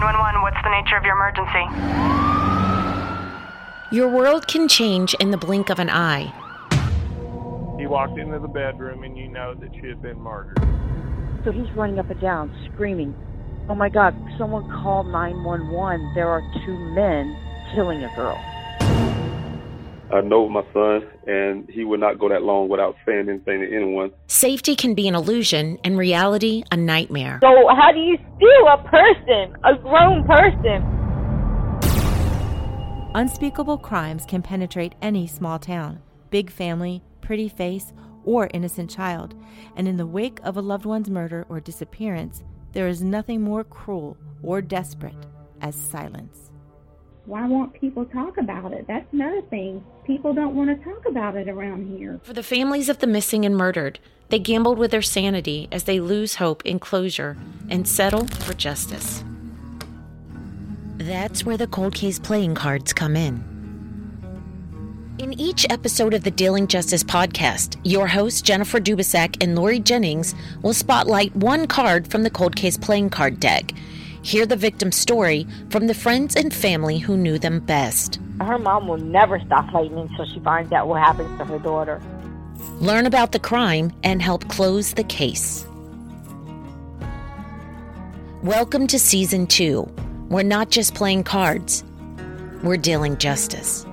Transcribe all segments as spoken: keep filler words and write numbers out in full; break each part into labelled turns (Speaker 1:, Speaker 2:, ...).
Speaker 1: nine one one, what's the nature of your emergency?
Speaker 2: Your world can change in the blink of an eye.
Speaker 3: He walked into the bedroom and you know that she had been murdered.
Speaker 4: So he's running up and down, screaming, "Oh my God, someone call nine one one. There are two men killing a girl."
Speaker 5: I know my son, and he would not go that long without saying anything to anyone.
Speaker 2: Safety can be an illusion and reality a nightmare.
Speaker 6: So how do you steal a person, a grown person?
Speaker 7: Unspeakable crimes can penetrate any small town, big family, pretty face, or innocent child. And in the wake of a loved one's murder or disappearance, there is nothing more cruel or desperate as silence.
Speaker 8: Why won't people talk about it? That's another thing. People don't want to talk about it around here.
Speaker 2: For the families of the missing and murdered, they gambled with their sanity as they lose hope in closure and settle for justice. That's where the cold case playing cards come in. In each episode of the Dealing Justice podcast, your hosts Jennifer Dubisak and Lori Jennings will spotlight one card from the cold case playing card deck. Hear the victim's story from the friends and family who knew them best.
Speaker 6: Her mom will never stop fighting until she finds out what happens to her daughter.
Speaker 2: Learn about the crime and help close the case. Welcome to Season two. We're not just playing cards, we're dealing justice.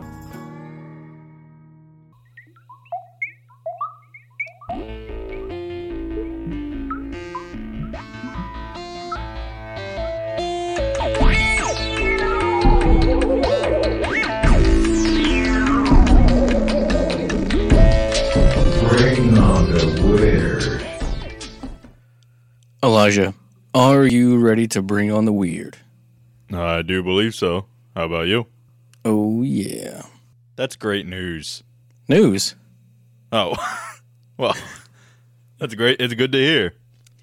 Speaker 9: Elijah, are you ready to bring on the weird?
Speaker 10: I do believe so. How about you?
Speaker 9: Oh, yeah.
Speaker 10: That's great news.
Speaker 9: News?
Speaker 10: Oh, well, that's great. It's good to hear.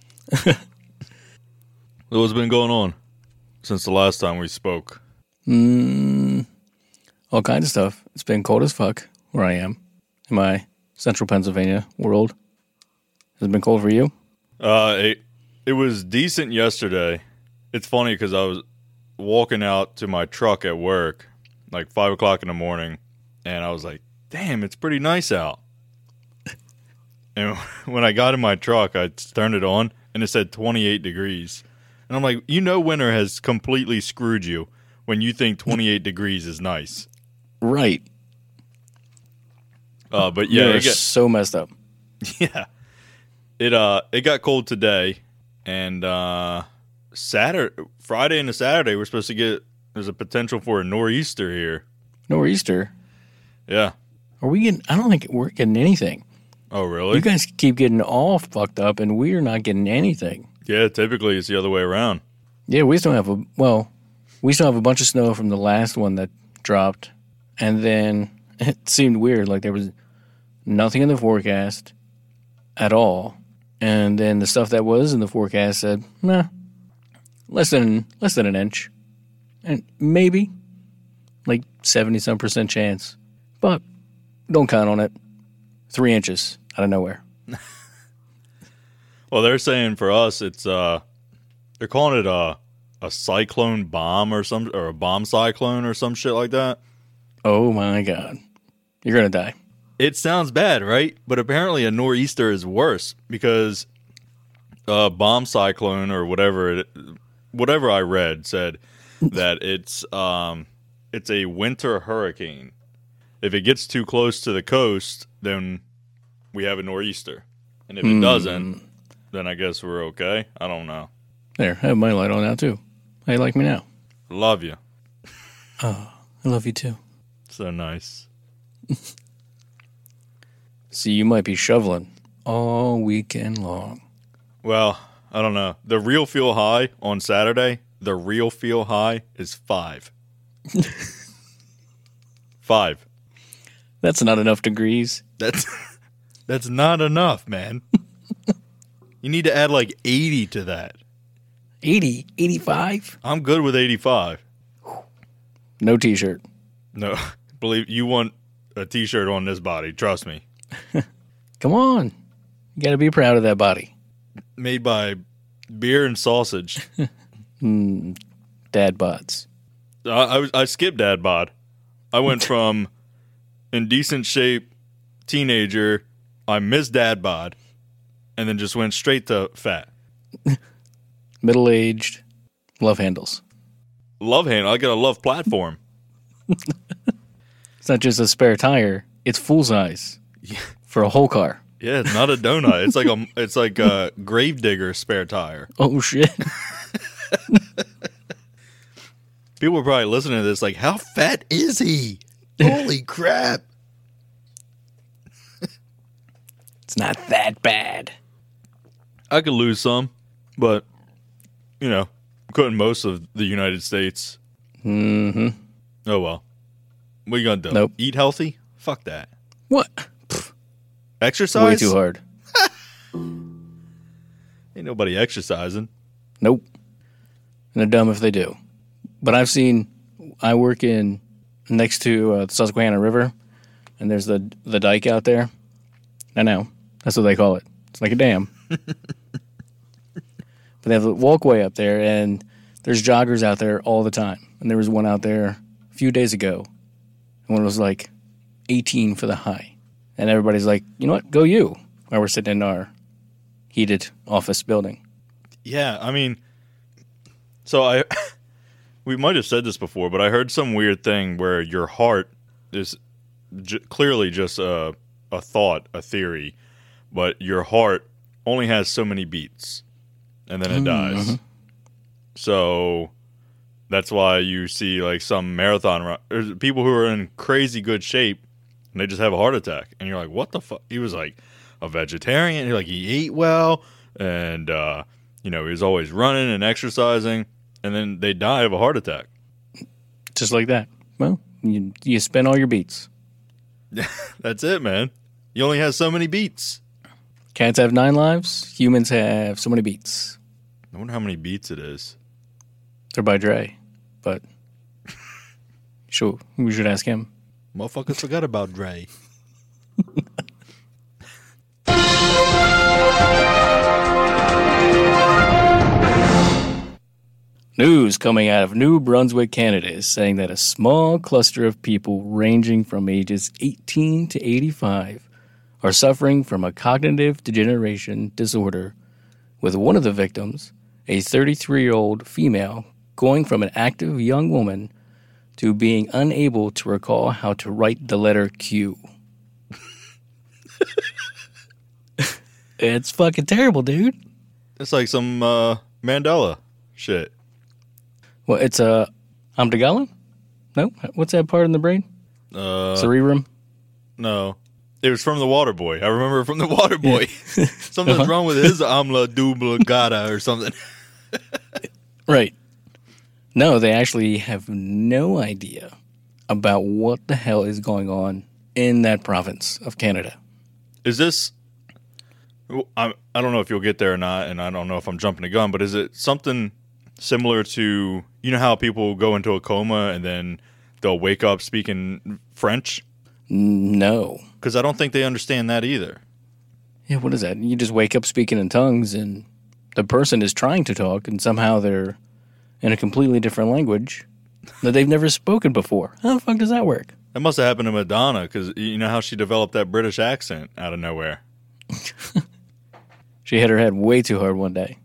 Speaker 10: What's been going on since the last time we spoke?
Speaker 9: Mm, all kinds of stuff. It's been cold as fuck where I am in my central Pennsylvania world. Has it been cold for you?
Speaker 10: Uh, it, it was decent yesterday. It's funny because I was walking out to my truck at work like five o'clock in the morning, and I was like, damn, it's pretty nice out. And when I got in my truck, I turned it on, and it said twenty-eight degrees. And I'm like, you know winter has completely screwed you when you think twenty-eight degrees is nice.
Speaker 9: Right.
Speaker 10: Uh, but yeah,
Speaker 9: You're
Speaker 10: it got,
Speaker 9: so messed up.
Speaker 10: Yeah. It uh it got cold today, and uh Saturday, Friday and Saturday we're supposed to get, there's a potential for a nor'easter here.
Speaker 9: Nor'easter?
Speaker 10: Yeah.
Speaker 9: Are we getting, I don't think we're getting anything.
Speaker 10: Oh, really?
Speaker 9: You guys keep getting all fucked up, and we're not getting anything.
Speaker 10: Yeah, typically it's the other way around.
Speaker 9: Yeah, we still have a, well, we still have a bunch of snow from the last one that dropped, and then it seemed weird, like there was nothing in the forecast at all, and then the stuff that was in the forecast said, nah, less than, less than an inch, and maybe, like seventy-some percent chance, but don't count on it. Three inches out of nowhere.
Speaker 10: Well, they're saying for us, it's uh, they're calling it a a cyclone bomb or some or a bomb cyclone or some shit like that.
Speaker 9: Oh my God, you're gonna die.
Speaker 10: It sounds bad, right? But apparently, a nor'easter is worse because a bomb cyclone or whatever it, whatever I read said that it's um, it's a winter hurricane. If it gets too close to the coast, then we have a nor'easter. And if it mm. doesn't, then I guess we're okay. I don't know.
Speaker 9: There, I have my light on now, too. How you like me now?
Speaker 10: Love you.
Speaker 9: Oh, I love you, too.
Speaker 10: So nice.
Speaker 9: See, you might be shoveling all weekend long.
Speaker 10: Well, I don't know. The real feel high on Saturday, the real feel high is five. Five.
Speaker 9: That's not enough degrees.
Speaker 10: That's that's not enough, man. You need to add like eighty to that.
Speaker 9: eighty? eighty-five?
Speaker 10: I'm good with eighty-five.
Speaker 9: No t-shirt.
Speaker 10: No. Believe you want a t-shirt on this body. Trust me.
Speaker 9: Come on. You got to be proud of that body.
Speaker 10: Made by beer and sausage.
Speaker 9: mm, dad bods.
Speaker 10: I, I, was, I skipped dad bod. I went from in decent shape, teenager, I missed dad bod, and then just went straight to fat.
Speaker 9: Middle-aged, love handles.
Speaker 10: Love handle? I got a love platform.
Speaker 9: It's not just a spare tire, it's full size
Speaker 10: Yeah.
Speaker 9: for a whole car.
Speaker 10: Yeah, it's not a donut. It's like a it's like a Gravedigger spare tire.
Speaker 9: Oh, shit.
Speaker 10: People are probably listening to this like, how fat is he? Holy crap.
Speaker 9: It's not that bad.
Speaker 10: I could lose some, but, you know, couldn't most of the United States.
Speaker 9: Mm-hmm.
Speaker 10: Oh, well. What are you going to do?
Speaker 9: Nope.
Speaker 10: Eat healthy? Fuck that.
Speaker 9: What?
Speaker 10: Exercise?
Speaker 9: Way too hard.
Speaker 10: Ain't nobody exercising.
Speaker 9: Nope. And they're dumb if they do. But I've seen, I work in next to uh, the Susquehanna River, and there's the the dike out there. I know. That's what they call it. It's like a dam. But they have a walkway up there, and there's joggers out there all the time. And there was one out there a few days ago, and one was like eighteen for the high. And everybody's like, you know what, go you. While we're sitting in our heated office building.
Speaker 10: Yeah, I mean, so I, we might have said this before, but I heard some weird thing where your heart is j- clearly just a, a thought, a theory, but your heart only has so many beats, and then it
Speaker 9: Mm-hmm.
Speaker 10: dies. So that's why you see like some marathon run, there's people who are in crazy good shape, and they just have a heart attack, and you're like, what the fuck? He was like a vegetarian. He like he ate well, and uh, you know he was always running and exercising, and then they die of a heart attack.
Speaker 9: Just like that. Well, you you spend all your beats.
Speaker 10: That's it, man. You only have so many beats.
Speaker 9: Cats have nine lives. Humans have so many beats.
Speaker 10: I wonder how many beats it is.
Speaker 9: They're by Dre, but sure, we should ask him.
Speaker 10: Motherfuckers forgot about Dre.
Speaker 9: News coming out of New Brunswick, Canada, is saying that a small cluster of people ranging from ages eighteen to eighty-five are suffering from a cognitive degeneration disorder, with one of the victims, a thirty-three-year-old female, going from an active young woman to being unable to recall how to write the letter Q. It's fucking terrible, dude.
Speaker 10: It's like some uh, Mandela shit.
Speaker 9: Well, it's a amygdala? No? What's that part in the brain?
Speaker 10: Uh,
Speaker 9: Cerebrum?
Speaker 10: No. It was from the Water Boy. I remember from the Water Boy. Something's
Speaker 9: Uh-huh.
Speaker 10: wrong with his amla dubla gata or something.
Speaker 9: Right. No, they actually have no idea about what the hell is going on in that province of Canada.
Speaker 10: Is this... I I don't know if you'll get there or not, and I don't know if I'm jumping the gun, but is it something similar to... You know how people go into a coma and then they'll wake up speaking French?
Speaker 9: No.
Speaker 10: Because I don't think they understand that either.
Speaker 9: Yeah, what is that? You just wake up speaking in tongues, and the person is trying to talk, and somehow they're in a completely different language that they've never spoken before. How the fuck does that work?
Speaker 10: That must have happened to Madonna, because you know how she developed that British accent out of nowhere.
Speaker 9: She hit her head way too hard one day.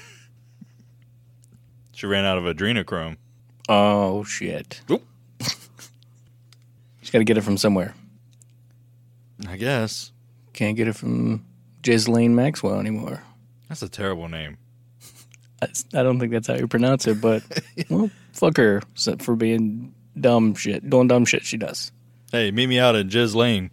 Speaker 10: She ran out of adrenochrome.
Speaker 9: Oh, shit.
Speaker 10: Oop.
Speaker 9: She's got to get it from somewhere.
Speaker 10: I guess.
Speaker 9: Can't get it from Ghislaine Maxwell anymore.
Speaker 10: That's a terrible name.
Speaker 9: I, I don't think that's how you pronounce it, but, well, fuck her for being dumb shit, doing dumb shit she does.
Speaker 10: Hey, meet me out at Jizz Lane.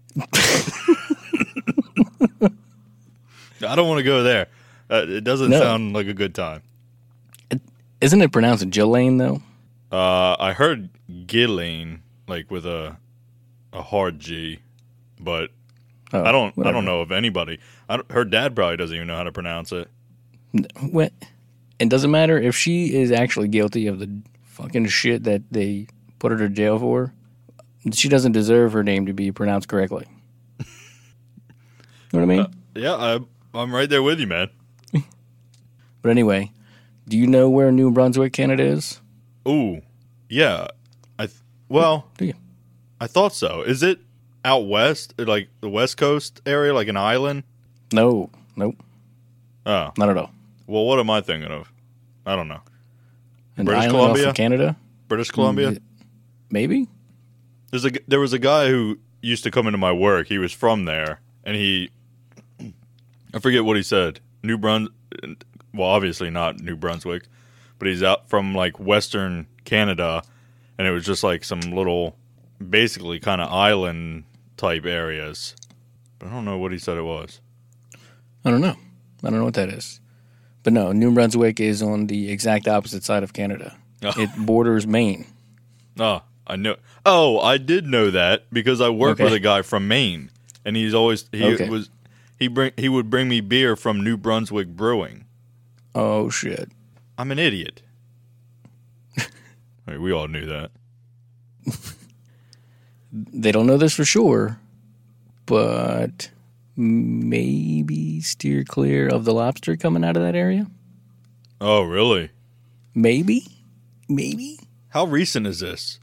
Speaker 10: I don't want to go there. Uh, it doesn't
Speaker 9: No.
Speaker 10: sound like a good time.
Speaker 9: Isn't it pronounced Ghislaine, though?
Speaker 10: Uh, I heard Ghislaine, like with a a hard G, but
Speaker 9: Oh,
Speaker 10: I don't. I
Speaker 9: whatever.
Speaker 10: don't know of anybody. I don't, her dad probably doesn't even know how to pronounce it.
Speaker 9: What? It doesn't matter if she is actually guilty of the fucking shit that they put her to jail for. She doesn't deserve her name to be pronounced correctly. You know what I mean?
Speaker 10: Uh, yeah, I, I'm right there with you, man.
Speaker 9: But anyway, Do you know where New Brunswick, Canada is?
Speaker 10: Ooh, yeah. I th- well,
Speaker 9: Do you?
Speaker 10: I thought so. Is it out west, like the West Coast area, like an island?
Speaker 9: No, nope,
Speaker 10: Oh,
Speaker 9: not at all.
Speaker 10: well, what am I thinking of? I don't know.
Speaker 9: An
Speaker 10: British
Speaker 9: island
Speaker 10: Columbia?
Speaker 9: off of Canada?
Speaker 10: British Columbia?
Speaker 9: Mm, Maybe?
Speaker 10: There's a there was a guy who used to come into my work. He was from there, and he I forget what he said. New Bruns, well, obviously not New Brunswick, but he's out from like Western Canada, and it was just like some little, basically kind of island type areas. But I don't know what he said it was.
Speaker 9: I don't know. I don't know what that is. But no, New Brunswick is on the exact opposite side of Canada.
Speaker 10: Oh.
Speaker 9: It borders Maine.
Speaker 10: Oh, I know. Oh, I did know that because I work
Speaker 9: Okay.
Speaker 10: with a guy from Maine, and he's always he
Speaker 9: Okay.
Speaker 10: was he bring he would bring me beer from New Brunswick Brewing.
Speaker 9: Oh, shit.
Speaker 10: I'm an idiot. I mean, we all knew that.
Speaker 9: They don't know this for sure, but maybe steer clear of the lobster coming out of that area.
Speaker 10: Oh, really?
Speaker 9: Maybe. Maybe.
Speaker 10: How recent is this?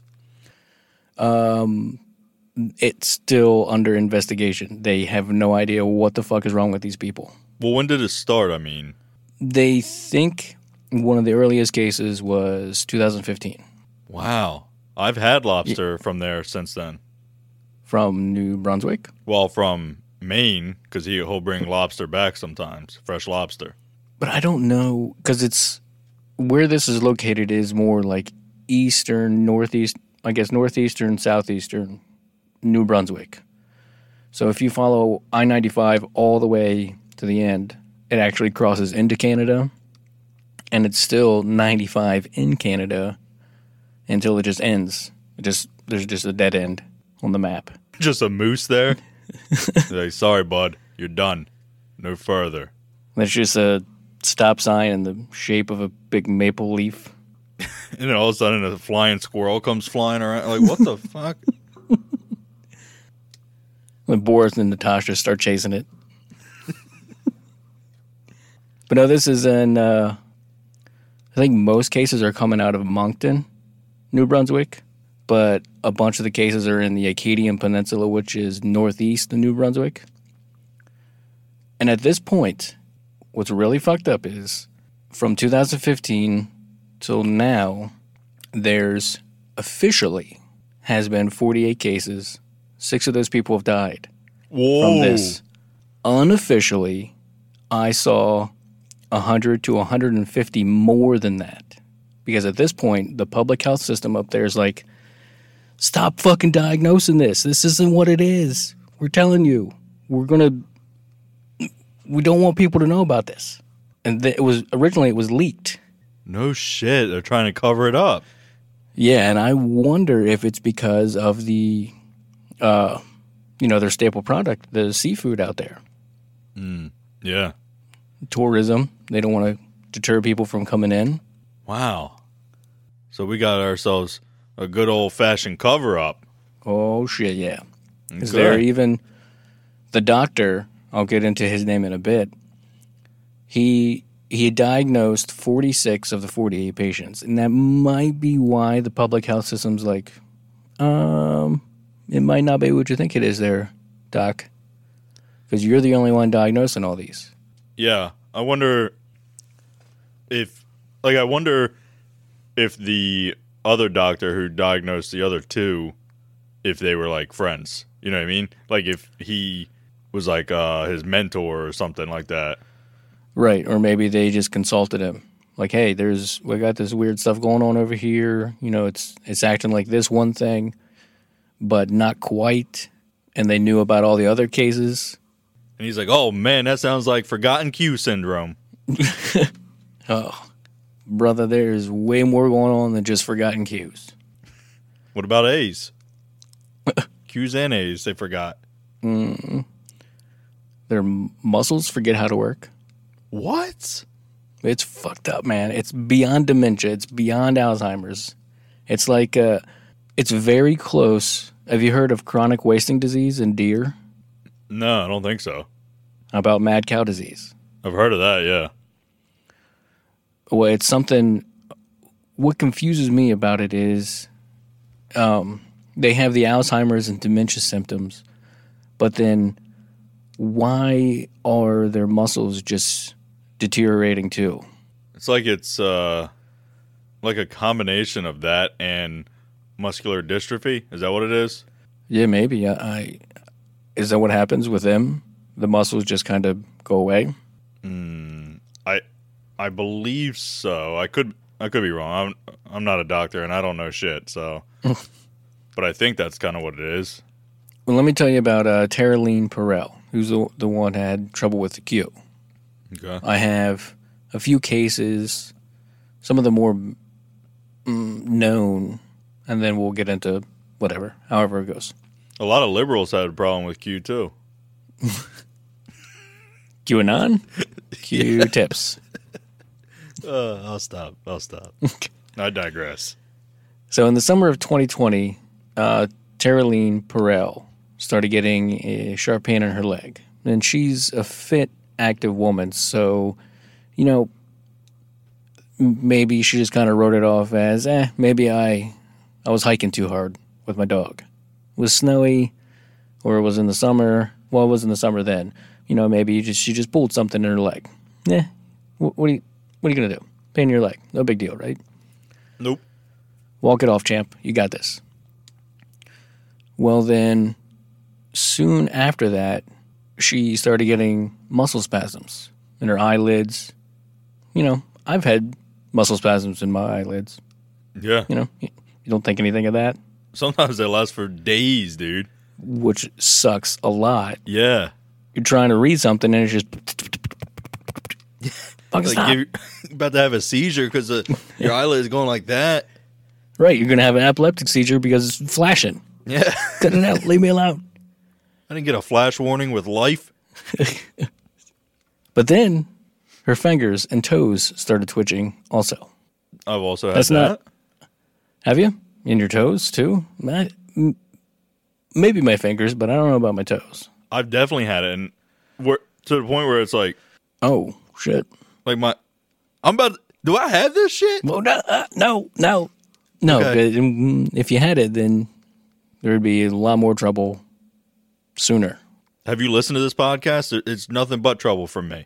Speaker 9: Um, it's still under investigation. They have no idea what the fuck is wrong with these people.
Speaker 10: Well, when did it start? I mean,
Speaker 9: They think one of the earliest cases was two thousand fifteen
Speaker 10: wow. I've had lobster from there since then.
Speaker 9: from New Brunswick.
Speaker 10: Well, from Maine, because he, he'll bring lobster back sometimes, fresh lobster.
Speaker 9: But I don't know, because it's where this is located is more like eastern, northeast, I guess northeastern, southeastern New Brunswick. So if you follow I ninety-five all the way to the end, it actually crosses into Canada, and it's still ninety-five in Canada until it just ends. It just there's just a dead end on the map.
Speaker 10: Just a moose there? Like, sorry, bud, you're done. No further.
Speaker 9: There's just a stop sign in the shape of a big maple leaf.
Speaker 10: And then all of a sudden a flying squirrel comes flying around. Like, what the fuck?
Speaker 9: When Boris and Natasha start chasing it. But no, this is in, uh, I think most cases are coming out of Moncton, New Brunswick, but a bunch of the cases are in the Acadian Peninsula, which is northeast of New Brunswick. And at this point, what's really fucked up is from two thousand fifteen till now, there's officially has been forty-eight cases. Six of those people have died
Speaker 10: Whoa.
Speaker 9: from this. Unofficially, I saw one hundred to one hundred fifty more than that. Because at this point, the public health system up there is like, stop fucking diagnosing this. This isn't what it is. We're telling you. We're going to... We don't want people to know about this. And th- it was originally, it was leaked.
Speaker 10: No shit. They're trying to cover it up.
Speaker 9: Yeah, and I wonder if it's because of the, uh, you know, their staple product, the seafood out there.
Speaker 10: Mm, yeah.
Speaker 9: Tourism. They don't want to deter people from coming in.
Speaker 10: Wow. So we got ourselves a good old-fashioned cover-up.
Speaker 9: Oh, shit, yeah. Is
Speaker 10: Okay.
Speaker 9: there even... The doctor, I'll get into his name in a bit, he he diagnosed forty-six of the forty-eight patients. And that might be why the public health system's like, um, it might not be what you think it is there, doc. Because you're the only one diagnosing all these.
Speaker 10: Yeah. I wonder if... Like, I wonder if the other doctor who diagnosed the other two, if they were, like, friends. You know what I mean? Like, if he was, like, uh, his mentor or something like that.
Speaker 9: Right, or maybe they just consulted him. Like, hey, there's we got this weird stuff going on over here. You know, it's it's acting like this one thing, but not quite. And they knew about all the other cases.
Speaker 10: And he's like, oh, man, that sounds like forgotten Q syndrome.
Speaker 9: Oh, brother, there's way more going on than just forgotten cues.
Speaker 10: What about A's? Q's and A's, they forgot.
Speaker 9: Mm. Their muscles forget how to work.
Speaker 10: What?
Speaker 9: It's fucked up, man. It's beyond dementia. It's beyond Alzheimer's. It's like, uh, it's very close. Have you heard of chronic wasting disease in deer?
Speaker 10: No, I don't think so.
Speaker 9: How about mad cow disease?
Speaker 10: I've heard of that, yeah.
Speaker 9: Well, it's something. What confuses me about it is, um, they have the Alzheimer's and dementia symptoms, but then why are their muscles just deteriorating too?
Speaker 10: It's like it's uh, like a combination of that and muscular dystrophy. Is that what it is?
Speaker 9: Yeah, maybe. I, I is that what happens with them? The muscles just kind of go away.
Speaker 10: Mm, I I believe so. I could I could be wrong. I'm I'm not a doctor and I don't know shit. So, but I think that's kind of what it is.
Speaker 9: Well, let me tell you about uh, Taraline Perel, who's the the one that had trouble with the Q.
Speaker 10: Okay.
Speaker 9: I have a few cases, some of the more mm, known, and then we'll get into whatever, however it goes.
Speaker 10: A lot of liberals had a problem with Q too.
Speaker 9: QAnon? Q tips.
Speaker 10: Uh, I'll stop. I'll stop. I digress.
Speaker 9: So in the summer of twenty twenty, uh, Taraline Perel started getting a sharp pain in her leg. And she's a fit, active woman, so, you know, maybe she just kind of wrote it off as, eh, maybe I, I was hiking too hard with my dog. It was snowy, or it was in the summer. Well, it was in the summer then. You know, maybe you just she just pulled something in her leg. Eh, what, what are you what are you gonna do? Pain in your leg, no big deal, right?
Speaker 10: Nope.
Speaker 9: Walk it off, champ. You got this. Well, then, soon after that, she started getting muscle spasms in her eyelids. You know, I've had muscle spasms in my eyelids.
Speaker 10: Yeah.
Speaker 9: You know, you don't think anything of that?
Speaker 10: Sometimes they last for days, dude.
Speaker 9: Which sucks a lot.
Speaker 10: Yeah.
Speaker 9: You're trying to read something and it's just... Fucking
Speaker 10: like
Speaker 9: stop.
Speaker 10: you're about to have a seizure because your eyelid is going like that.
Speaker 9: Right, you're going to have an epileptic seizure because it's flashing.
Speaker 10: Yeah.
Speaker 9: Cut it out. Leave me alone.
Speaker 10: I didn't get a flash warning with life.
Speaker 9: But then her fingers and toes started twitching also.
Speaker 10: I've also had
Speaker 9: That's
Speaker 10: that.
Speaker 9: Not, have you? In your toes too? I, maybe my fingers, but I don't know about my toes.
Speaker 10: I've definitely had it, and we're to the point where it's like,
Speaker 9: oh shit!
Speaker 10: Like my, I'm about. To, do I have this shit?
Speaker 9: Well, no, uh, no, no, no.
Speaker 10: Okay.
Speaker 9: But if you had it, then there would be a lot more trouble sooner.
Speaker 10: Have you listened to this podcast? It's nothing but trouble from me.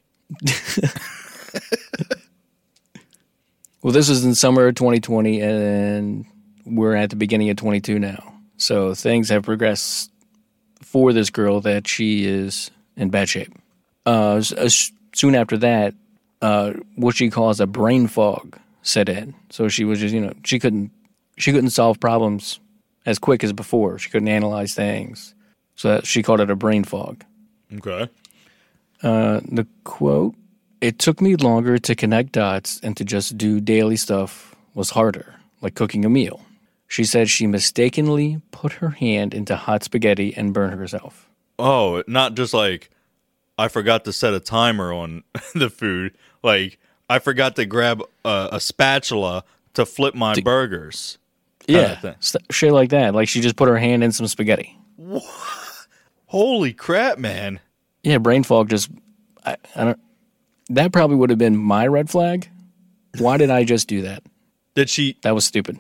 Speaker 9: Well, this is in summer of twenty twenty, and we're at the beginning of twenty-two now. So things have progressed for this girl that she is in bad shape. Uh, soon after that, uh, what she calls a brain fog set in. So she was just, you know, she couldn't, she couldn't solve problems as quick as before. She couldn't analyze things. So that, she called it a brain fog.
Speaker 10: Okay.
Speaker 9: Uh, the quote, "It took me longer to connect dots and to just do daily stuff was harder, like cooking a meal." She said she mistakenly put her hand into hot spaghetti and burned herself.
Speaker 10: Oh, not just like I forgot to set a timer on the food. Like I forgot to grab a, a spatula to flip my
Speaker 9: to,
Speaker 10: burgers.
Speaker 9: Yeah, st- shit like that. Like she just put her hand in some spaghetti.
Speaker 10: What? Holy crap, man.
Speaker 9: Yeah, brain fog just, I, I don't, that probably would have been my red flag. Why did I just do that?
Speaker 10: Did she?
Speaker 9: That was stupid.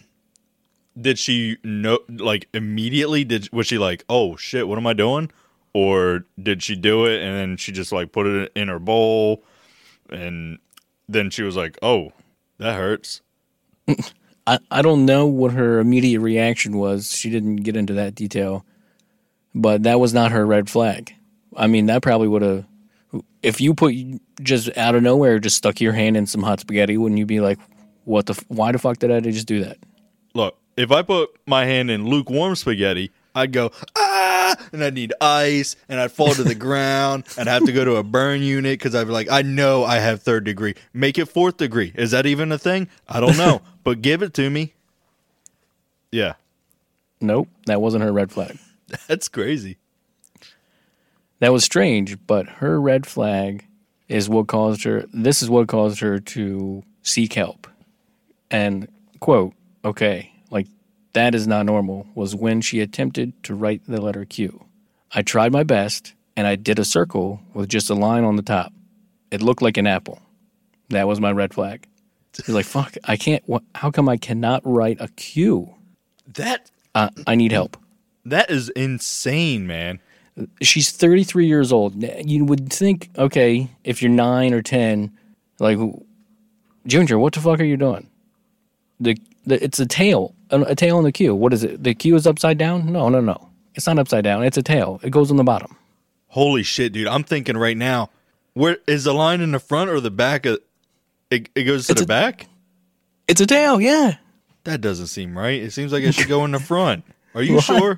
Speaker 10: Did she know, like, immediately? Did Was she like, oh, shit, what am I doing? Or did she do it and then she just, like, put it in her bowl and then she was like, oh, that hurts?
Speaker 9: I, I don't know what her immediate reaction was. She didn't get into that detail. But that was not her red flag. I mean, that probably would have... If you put just out of nowhere, just stuck your hand in some hot spaghetti, wouldn't you be like, what the... Why the fuck did I just do that?
Speaker 10: Look, if I put my hand in lukewarm spaghetti, I'd go, ah, and I'd need ice, and I'd fall to the ground, and I'd have to go to a burn unit, because I'd be like, I know I have third degree. Make it fourth degree. Is that even a thing? I don't know, but give it to me. Yeah.
Speaker 9: Nope, that wasn't her red flag.
Speaker 10: That's crazy.
Speaker 9: That was strange, but her red flag is what caused her, this is what caused her to seek help. And, quote, okay, like, that is not normal, was when she attempted to write the letter Q. I tried my best, and I did a circle with just a line on the top. It looked like an apple. That was my red flag. He's like, fuck, I can't, what, how come I cannot write a Q?
Speaker 10: That
Speaker 9: uh, I need help.
Speaker 10: That is insane, man.
Speaker 9: She's thirty-three years old. You would think, okay, if you're nine or ten, like, Junior, what the fuck are you doing? The, the It's a tail, a, a tail on the Q. What is it? The Q is upside down? No, no, no. It's not upside down. It's a tail. It goes on the bottom.
Speaker 10: Holy shit, dude. I'm thinking right now, where is the line in the front or the back? Of, it, it goes to
Speaker 9: it's
Speaker 10: the
Speaker 9: a,
Speaker 10: back?
Speaker 9: It's a tail, yeah.
Speaker 10: That doesn't seem right. It seems like it should go in the front. Are you sure?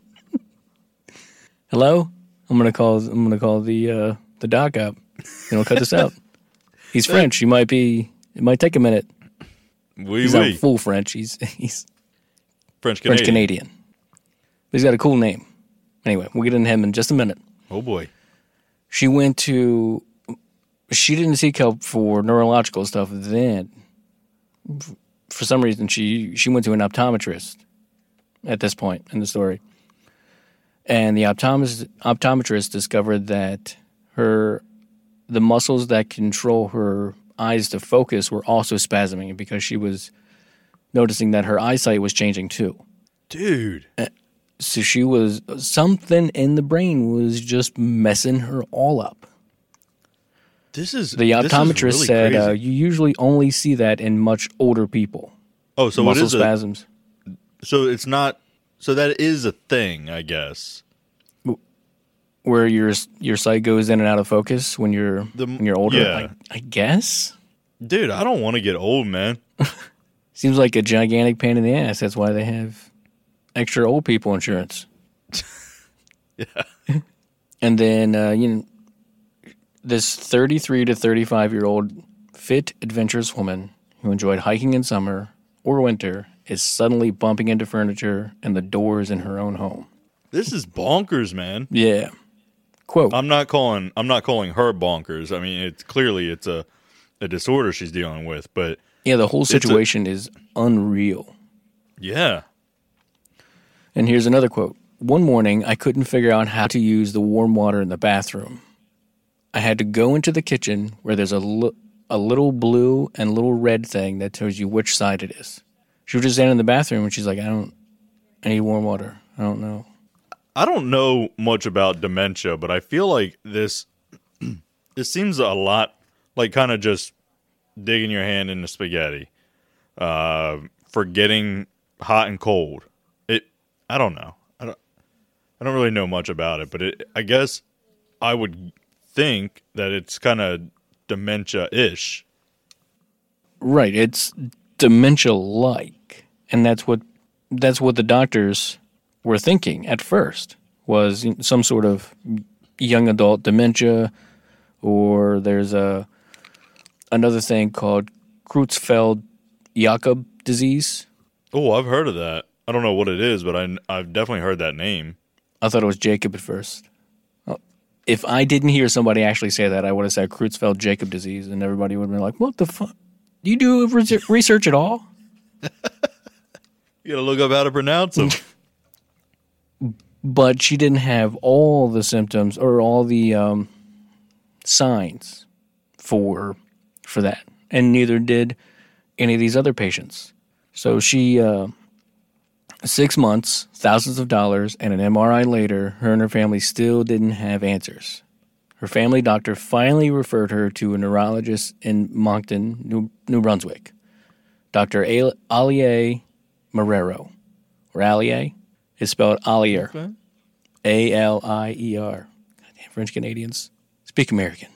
Speaker 9: Hello? I'm gonna call. I'm gonna call the uh, the doc up. You know, cut this out. He's French. He might be. It might take a minute.
Speaker 10: Oui,
Speaker 9: he's
Speaker 10: oui.
Speaker 9: not full French. He's he's
Speaker 10: French Canadian.
Speaker 9: French Canadian. But he's got a cool name. Anyway, we'll get into him in just a minute.
Speaker 10: Oh boy.
Speaker 9: She went to. She didn't seek help for neurological stuff then. For some reason, she she went to an optometrist at this point in the story. And the optometrist, optometrist discovered that her the muscles that control her eyes to focus were also spasming because she was noticing that her eyesight was changing too.
Speaker 10: Dude.
Speaker 9: So she was, something in the brain was just messing her all up.
Speaker 10: This is
Speaker 9: The optometrist
Speaker 10: this is really
Speaker 9: said uh,
Speaker 10: crazy.
Speaker 9: you usually only see that in much older people.
Speaker 10: Oh, so
Speaker 9: muscle
Speaker 10: it is
Speaker 9: spasms.
Speaker 10: A, so it's not. So that is a thing, I guess.
Speaker 9: Where your your sight goes in and out of focus when you're
Speaker 10: The-
Speaker 9: when you're older.
Speaker 10: yeah.
Speaker 9: I, I guess.
Speaker 10: Dude, I don't want to get old, man.
Speaker 9: Seems like a gigantic pain in the ass. That's why they have extra old people insurance.
Speaker 10: Yeah.
Speaker 9: And then uh, you know, this thirty-three to thirty-five year old fit, adventurous woman who enjoyed hiking in summer or winter is suddenly bumping into furniture and the doors in her own home.
Speaker 10: This is bonkers, man.
Speaker 9: Yeah. Quote.
Speaker 10: I'm not calling I'm not calling her bonkers. I mean, it's clearly it's a a disorder she's dealing with, but
Speaker 9: Yeah, the whole
Speaker 10: it's a-
Speaker 9: situation is unreal.
Speaker 10: yeah.
Speaker 9: And here's another quote. One morning, I couldn't figure out how to use the warm water in the bathroom. I had to go into the kitchen where there's a, li- a little blue and little red thing that tells you which side it is. She was just standing in the bathroom and she's like, I don't, I need warm water. I don't know.
Speaker 10: I don't know much about dementia, but I feel like this this seems a lot like kind of just digging your hand into spaghetti, uh, forgetting hot and cold. It, I don't know. I don't, I don't really know much about it, but it, I guess I would think that it's kind of dementia-ish.
Speaker 9: Right. It's dementia-like. And that's what, that's what the doctors were thinking at first, was some sort of young adult dementia, or there's a another thing called Creutzfeldt-Jakob disease.
Speaker 10: Oh, I've heard of that. I don't know what it is, but I, I've definitely heard that name.
Speaker 9: I thought it was Jacob at first. Oh, if I didn't hear somebody actually say that, I would have said Creutzfeldt-Jakob disease, and everybody would have been like, what the fuck? Do you do res- research at all?
Speaker 10: You gotta look up how to pronounce them.
Speaker 9: But she didn't have all the symptoms or all the um, signs for for that, and neither did any of these other patients. So she, uh, six months, thousands of dollars, and an M R I later, her and her family still didn't have answers. Her family doctor finally referred her to a neurologist in Moncton, New, New Brunswick, Doctor A- Alier Marrero, or Alier. It's spelled Alier.
Speaker 10: Okay.
Speaker 9: A L I E R. Goddamn, French Canadians speak American.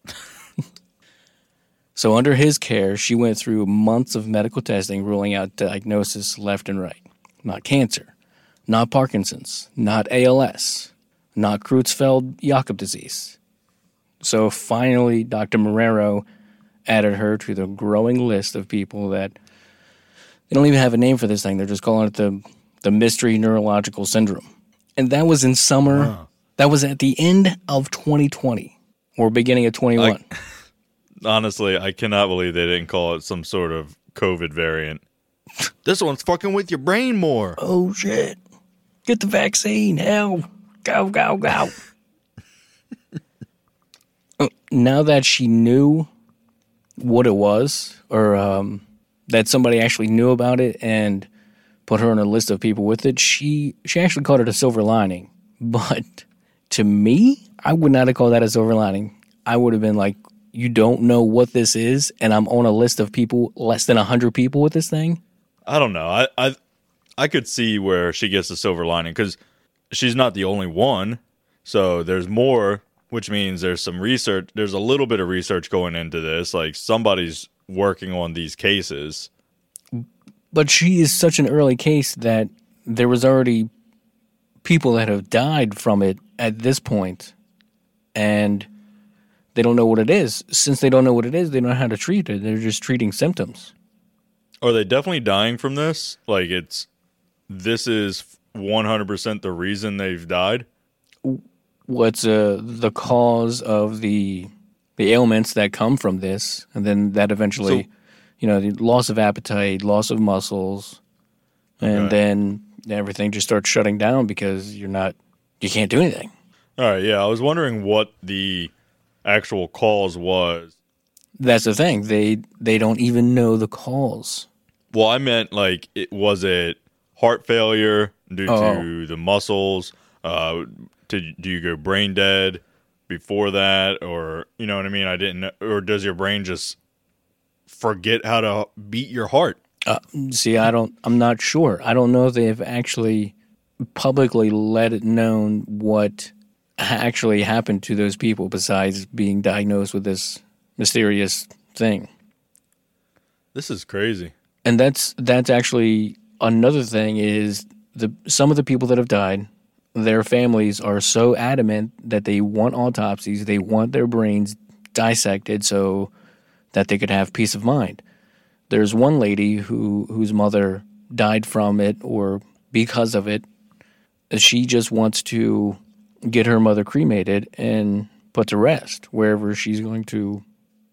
Speaker 9: So under his care, she went through months of medical testing, ruling out diagnosis left and right. Not cancer, not Parkinson's, not A L S, not Creutzfeldt-Jakob disease. So finally, Doctor Marrero added her to the growing list of people that they don't even have a name for this thing. They're just calling it the the mystery neurological syndrome. And that was in summer.
Speaker 10: Wow.
Speaker 9: That was at the end of twenty twenty or beginning of twenty-one.
Speaker 10: I, honestly, I cannot believe they didn't call it some sort of COVID variant. This one's fucking with your brain more.
Speaker 9: Oh, shit. Get the vaccine. Hell. Go, go, go. Now that she knew what it was, or um, that somebody actually knew about it and put her on a list of people with it. She she actually called it a silver lining. But to me, I would not have called that a silver lining. I would have been like, you don't know what this is, and I'm on a list of people, less than one hundred people with this thing?
Speaker 10: I don't know. I I, I could see where she gets the silver lining because she's not the only one. So there's more, which means there's some research. There's a little bit of research going into this. Like somebody's working on these cases.
Speaker 9: But she is such an early case that there was already people that have died from it at this point, and they don't know what it is. Since they don't know what it is, they don't know how to treat it. They're just treating symptoms.
Speaker 10: Are they definitely dying from this? Like it's this is one hundred percent the reason they've died?
Speaker 9: What's uh, the cause of the the ailments that come from this, and then that eventually,
Speaker 10: So-
Speaker 9: you know, the loss of appetite, loss of muscles, and
Speaker 10: Okay.
Speaker 9: then everything just starts shutting down because you're not, you can't do anything.
Speaker 10: All right, yeah. I was wondering what the actual cause was.
Speaker 9: That's the thing. They they don't even know the cause.
Speaker 10: Well, I meant like, it was it heart failure due
Speaker 9: Oh.
Speaker 10: to the muscles? Uh, to, do you go brain dead before that, or you know what I mean? I didn't know, or does your brain just forget how to beat your heart?
Speaker 9: Uh, see, I don't. I'm not sure. I don't know if they've actually publicly let it known what actually happened to those people besides being diagnosed with this mysterious thing.
Speaker 10: This is crazy.
Speaker 9: And that's that's actually another thing is the some of the people that have died, their families are so adamant that they want autopsies, they want their brains dissected so that they could have peace of mind. There's one lady who whose mother died from it or because of it. She just wants to get her mother cremated and put to rest wherever she's going to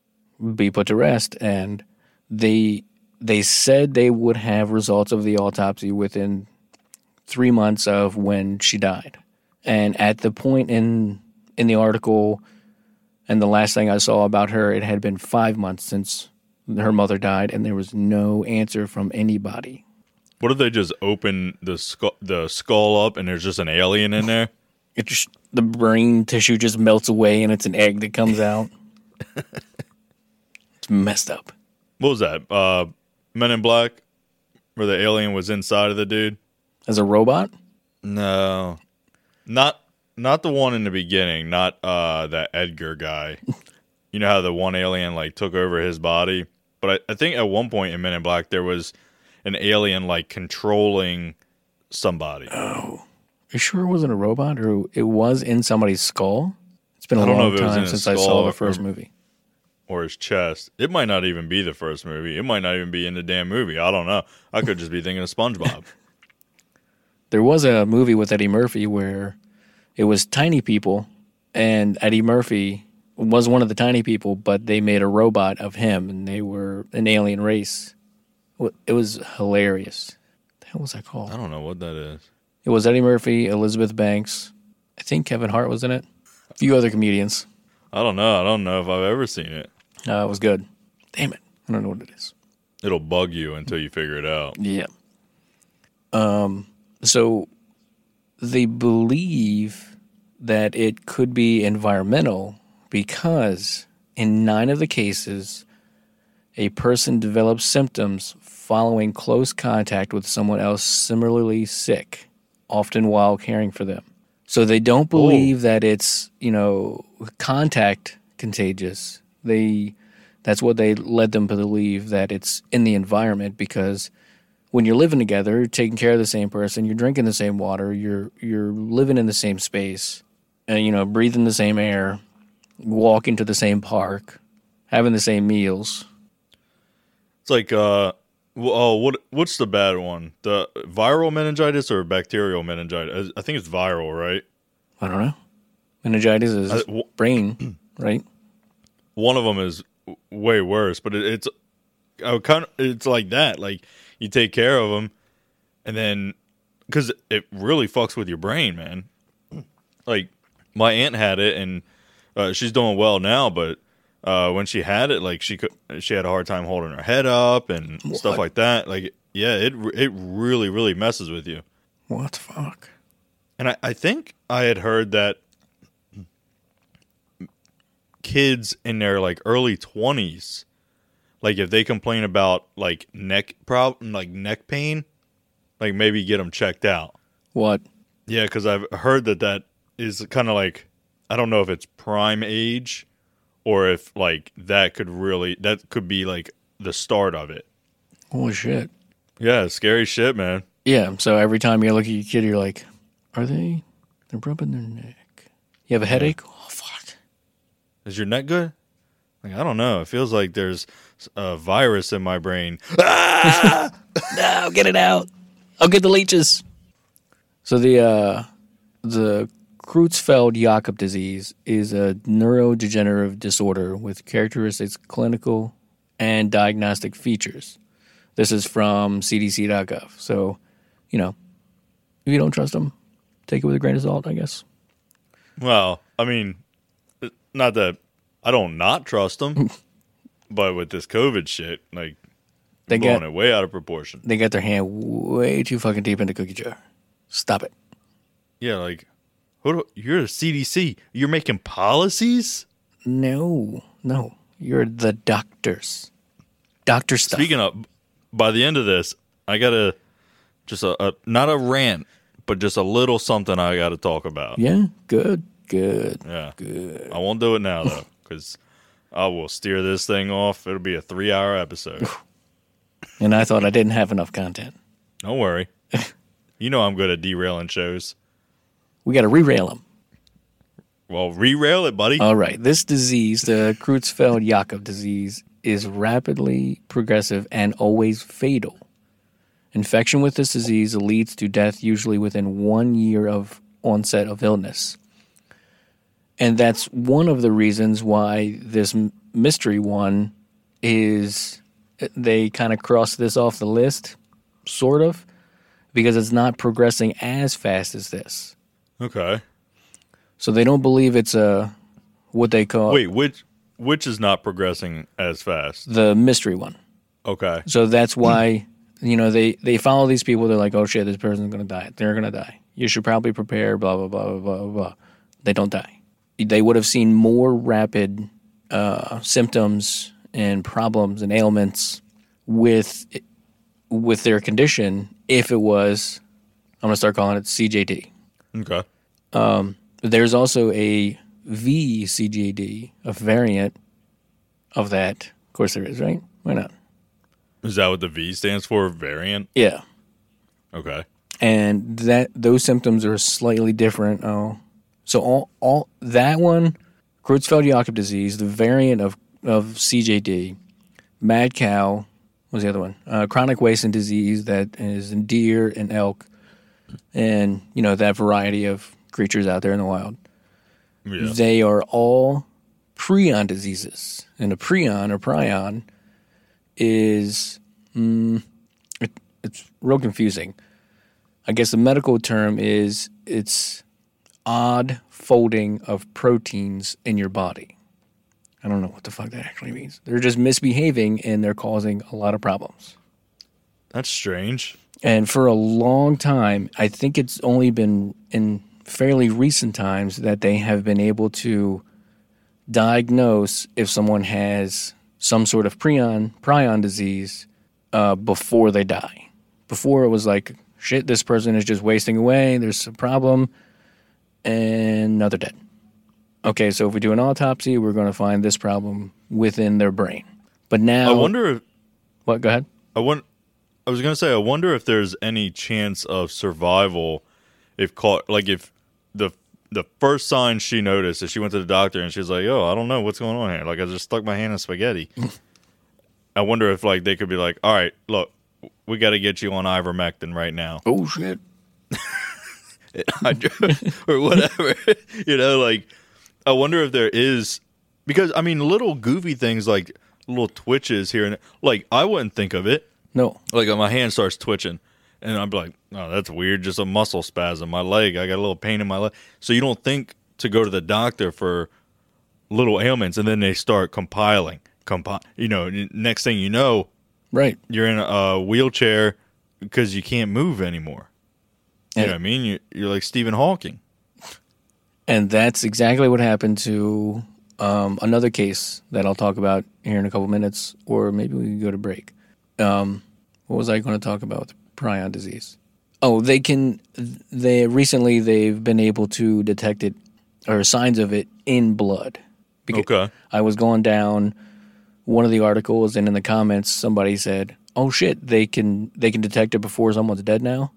Speaker 9: be put to rest. And they they said they would have results of the autopsy within three months of when she died. And at the point in in the article and the last thing I saw about her, it had been five months since her mother died, and there was no answer from anybody.
Speaker 10: What if they just open the skull, the skull up and there's just an alien in there?
Speaker 9: It just, the brain tissue just melts away and it's an egg that comes out. It's messed up.
Speaker 10: What was that? Uh, Men in Black, where the alien was inside of the dude?
Speaker 9: As a robot?
Speaker 10: No, not not the one in the beginning. Not uh, that Edgar guy. You know how the one alien like took over his body, but I, I think at one point in Men in Black there was an alien like controlling somebody.
Speaker 9: Oh, you sure it wasn't a robot, or it was in somebody's skull? It's been a
Speaker 10: I don't know
Speaker 9: long
Speaker 10: if it was in
Speaker 9: time
Speaker 10: his
Speaker 9: since I
Speaker 10: skull
Speaker 9: saw the
Speaker 10: or-
Speaker 9: first movie.
Speaker 10: Or his chest. It might not even be the first movie. It might not even be in the damn movie. I don't know. I could just be thinking of SpongeBob.
Speaker 9: There was a movie with Eddie Murphy where it was tiny people, and Eddie Murphy was one of the tiny people, but they made a robot of him, and they were an alien race. It was hilarious. What the hell was that called?
Speaker 10: I don't know what that is.
Speaker 9: It was Eddie Murphy, Elizabeth Banks. I think Kevin Hart was in it. A few other comedians.
Speaker 10: I don't know. I don't know if I've ever seen it.
Speaker 9: Uh, it was good. Damn it. I don't know what it is.
Speaker 10: It'll bug you until you figure it out.
Speaker 9: Yeah. Um. So they believe that it could be environmental because in nine of the cases, a person develops symptoms following close contact with someone else similarly sick, often while caring for them. So they don't believe
Speaker 10: Ooh.
Speaker 9: that it's, you know, contact contagious. They that's what they led them to believe, that it's in the environment, because when you're living together, you're taking care of the same person, you're drinking the same water, you're you're living in the same space, and you know, breathing the same air, walking to the same park, having the same meals.
Speaker 10: It's like, uh, w- oh, what what's the bad one? The viral meningitis or bacterial meningitis? I think it's viral, right?
Speaker 9: I don't know. Meningitis is
Speaker 10: I- w-
Speaker 9: brain, right?
Speaker 10: One of them is w- way worse, but it, it's I would kind of it's like that. Like you take care of them, and then because it really fucks with your brain, man. Like my aunt had it, and uh, she's doing well now, but uh, when she had it, like she could, she had a hard time holding her head up and
Speaker 9: What?
Speaker 10: stuff like that. Like, yeah, it it really really messes with you.
Speaker 9: What the fuck?
Speaker 10: And I, I think I had heard that kids in their like early twenties, like if they complain about like neck problem, like neck pain, like maybe get them checked out.
Speaker 9: What?
Speaker 10: Yeah, because I've heard that that is kind of like, I don't know if it's prime age or if like that could really, that could be like the start of it.
Speaker 9: Holy shit.
Speaker 10: Yeah, scary shit, man.
Speaker 9: Yeah, so every time you look at your kid, you're like, are they, they're rubbing their neck. You have a headache? Oh, fuck.
Speaker 10: Is your neck good? Like, I don't know. It feels like there's a virus in my brain. Ah!
Speaker 9: No, get it out. I'll get the leeches. So the uh, the Creutzfeldt-Jakob disease is a neurodegenerative disorder with characteristics, clinical, and diagnostic features. This is from C D C dot gov. So, you know, if you don't trust them, take it with a grain of salt, I guess.
Speaker 10: Well, I mean, not that I don't not trust them, but with this COVID shit, like,
Speaker 9: They
Speaker 10: blowing
Speaker 9: get-
Speaker 10: it way out of proportion.
Speaker 9: They got their hand way too fucking deep in the cookie jar. Stop it.
Speaker 10: Yeah, like, who do, you're the C D C. You're making policies?
Speaker 9: No, no. You're the doctors. Doctor stuff.
Speaker 10: Speaking of, by the end of this, I got to, just a, a, not a rant, but just a little something I got to talk about.
Speaker 9: Yeah, good, good.
Speaker 10: Yeah.
Speaker 9: Good.
Speaker 10: I won't do it now, though, because I will steer this thing off. It'll be a three-hour episode.
Speaker 9: And I thought I didn't have enough content.
Speaker 10: Don't worry. You know I'm good at derailing shows.
Speaker 9: We got to re-rail them.
Speaker 10: Well, re-rail it, buddy.
Speaker 9: All right. This disease, the Creutzfeldt-Jakob disease, is rapidly progressive and always fatal. Infection with this disease leads to death usually within one year of onset of illness. And that's one of the reasons why this m- mystery one is, they kind of cross this off the list, sort of, because it's not progressing as fast as this.
Speaker 10: Okay.
Speaker 9: So they don't believe it's a, what they call...
Speaker 10: Wait, which which is not progressing as fast?
Speaker 9: The mystery one.
Speaker 10: Okay.
Speaker 9: So that's why, you know, they, they follow these people. They're like, oh, shit, this person's going to die. They're going to die. You should probably prepare, blah, blah, blah, blah, blah, blah. They don't die. They would have seen more rapid uh, symptoms and problems and ailments with with their condition if it was, I'm going to start calling it C J D.
Speaker 10: Okay.
Speaker 9: Um, there's also a V C J D, a variant of that. Of course there is, right? Why not?
Speaker 10: Is that what the V stands for? Variant?
Speaker 9: Yeah.
Speaker 10: Okay.
Speaker 9: And that those symptoms are slightly different. Oh, so all all that one, Creutzfeldt-Jakob disease, the variant of of C J D, mad cow. What was the other one? Uh, chronic wasting disease that is in deer and elk, and you know that variety of creatures out there in the wild.
Speaker 10: Yeah.
Speaker 9: They are all prion diseases, and a prion or prion is mm, it, it's real confusing. I guess the medical term is it's odd folding of proteins in your body. I don't know what the fuck that actually means. They're just misbehaving and they're causing a lot of problems.
Speaker 10: That's strange.
Speaker 9: And for a long time, I think it's only been in fairly recent times that they have been able to diagnose if someone has some sort of prion, prion disease uh, before they die. Before it was like, shit, this person is just wasting away, there's a problem, and now they're dead. Okay, so if we do an autopsy, we're going to find this problem within their brain. But now...
Speaker 10: I wonder if...
Speaker 9: What? Go ahead.
Speaker 10: I, want, I was going to say, I wonder if there's any chance of survival if caught... Like, if the the first sign she noticed is she went to the doctor and she's like, oh, I don't know what's going on here. Like, I just stuck my hand in spaghetti. I wonder if, like, they could be like, all right, look, we got to get you on ivermectin right now.
Speaker 9: Oh, shit.
Speaker 10: Or whatever. You know, like... I wonder if there is, because, I mean, little goofy things like little twitches here and there, like, I wouldn't think of it.
Speaker 9: No.
Speaker 10: Like, my hand starts twitching, and I'm like, oh, that's weird, just a muscle spasm. My leg, I got a little pain in my leg. So you don't think to go to the doctor for little ailments, and then they start compiling. Compi- you know, next thing you know,
Speaker 9: right,
Speaker 10: you're in a wheelchair because you can't move anymore. You
Speaker 9: and,
Speaker 10: know what I mean? You're, you're like Stephen Hawking.
Speaker 9: And that's exactly what happened to um, another case that I'll talk about here in a couple minutes, or maybe we can go to break. Um, what was I going to talk about? Prion disease. Oh, they can. They recently they've been able to detect it or signs of it in blood. Because
Speaker 10: okay.
Speaker 9: I was going down one of the articles, and in the comments, somebody said, "Oh shit, they can they can detect it before someone's dead now."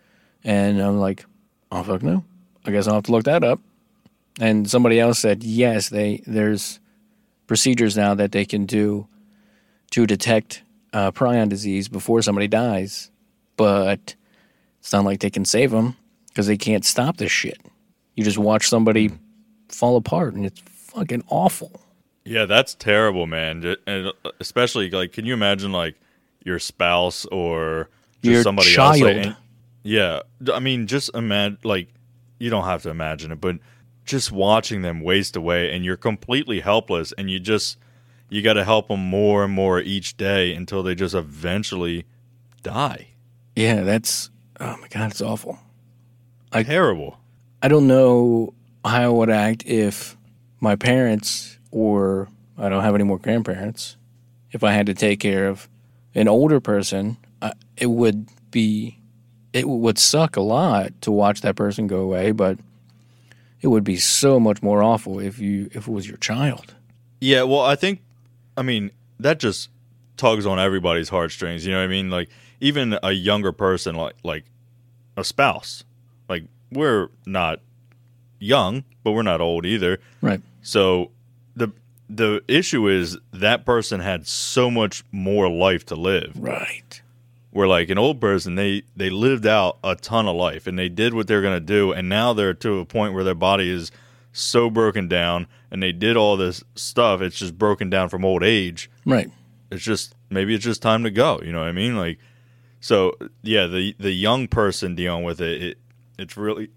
Speaker 9: And I'm like, "Oh fuck no! I guess I'll have to look that up." And somebody else said, "Yes, they there's procedures now that they can do to detect uh, prion disease before somebody dies, but it's not like they can save them because they can't stop this shit. You just watch somebody fall apart, and it's fucking awful."
Speaker 10: Yeah, that's terrible, man. And especially, like, can you imagine, like, your spouse or just
Speaker 9: your
Speaker 10: somebody
Speaker 9: child.
Speaker 10: else? Like, yeah, I mean, just imagine, like, you don't have to imagine it, but just watching them waste away, and you're completely helpless, and you just, you got to help them more and more each day until they just eventually die.
Speaker 9: Yeah, that's, oh my God, it's awful. I,
Speaker 10: Terrible.
Speaker 9: I don't know how I would act if my parents, or I don't have any more grandparents, if I had to take care of an older person. uh, it would be, it would suck a lot to watch that person go away, but it would be so much more awful if you if it was your child.
Speaker 10: Yeah, well, I think, I mean, that just tugs on everybody's heartstrings. You know what I mean? Like, even a younger person, like like a spouse. Like, we're not young, but we're not old either.
Speaker 9: Right.
Speaker 10: So the the issue is that person had so much more life to live.
Speaker 9: Right.
Speaker 10: Where, like, an old person, they, they lived out a ton of life, and they did what they're going to do, and now they're to a point where their body is so broken down, and they did all this stuff, it's just broken down from old age.
Speaker 9: Right.
Speaker 10: It's just, maybe it's just time to go, you know what I mean? Like, so, yeah, the the young person dealing with it, it it's really,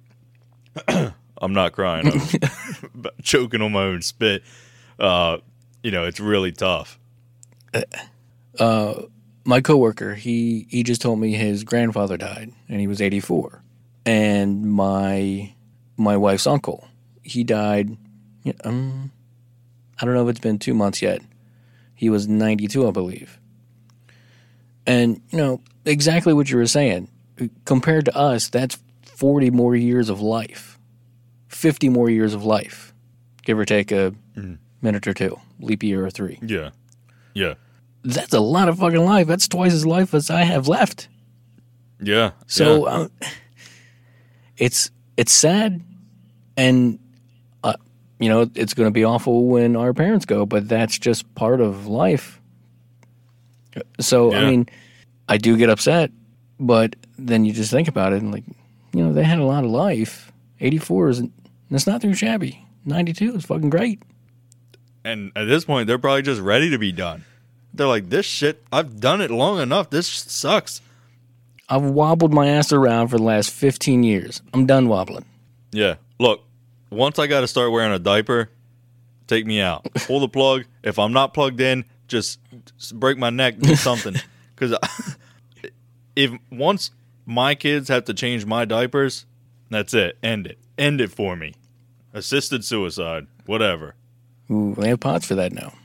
Speaker 10: I'm not crying, I'm choking on my own spit. Uh, you know, it's really tough.
Speaker 9: Uh, my coworker, he, he just told me his grandfather died, and he was eighty-four. And my my wife's uncle, he died, um, I don't know if it's been two months yet. He was ninety-two, I believe. And, you know, exactly what you were saying. Compared to us, that's forty more years of life. fifty more years of life. Give or take a mm. minute or two. Leap year or three.
Speaker 10: Yeah. Yeah.
Speaker 9: That's a lot of fucking life. That's twice as life as I have left.
Speaker 10: Yeah.
Speaker 9: So
Speaker 10: yeah.
Speaker 9: Um, it's it's sad, and uh, you know, it's going to be awful when our parents go, but that's just part of life. So
Speaker 10: yeah.
Speaker 9: I mean, I do get upset, but then you just think about it, and like, you know, they had a lot of life. eighty-four is that's not too shabby. ninety-two is fucking great.
Speaker 10: And at this point, they're probably just ready to be done. They're like, this shit, I've done it long enough. This sucks.
Speaker 9: I've wobbled my ass around for the last fifteen years. I'm done wobbling.
Speaker 10: Yeah. Look, once I got to start wearing a diaper, take me out. Pull the plug. If I'm not plugged in, just, just break my neck, do something. Because if once my kids have to change my diapers, that's it. End it. End it for me. Assisted suicide. Whatever.
Speaker 9: Ooh, they have pods for that now.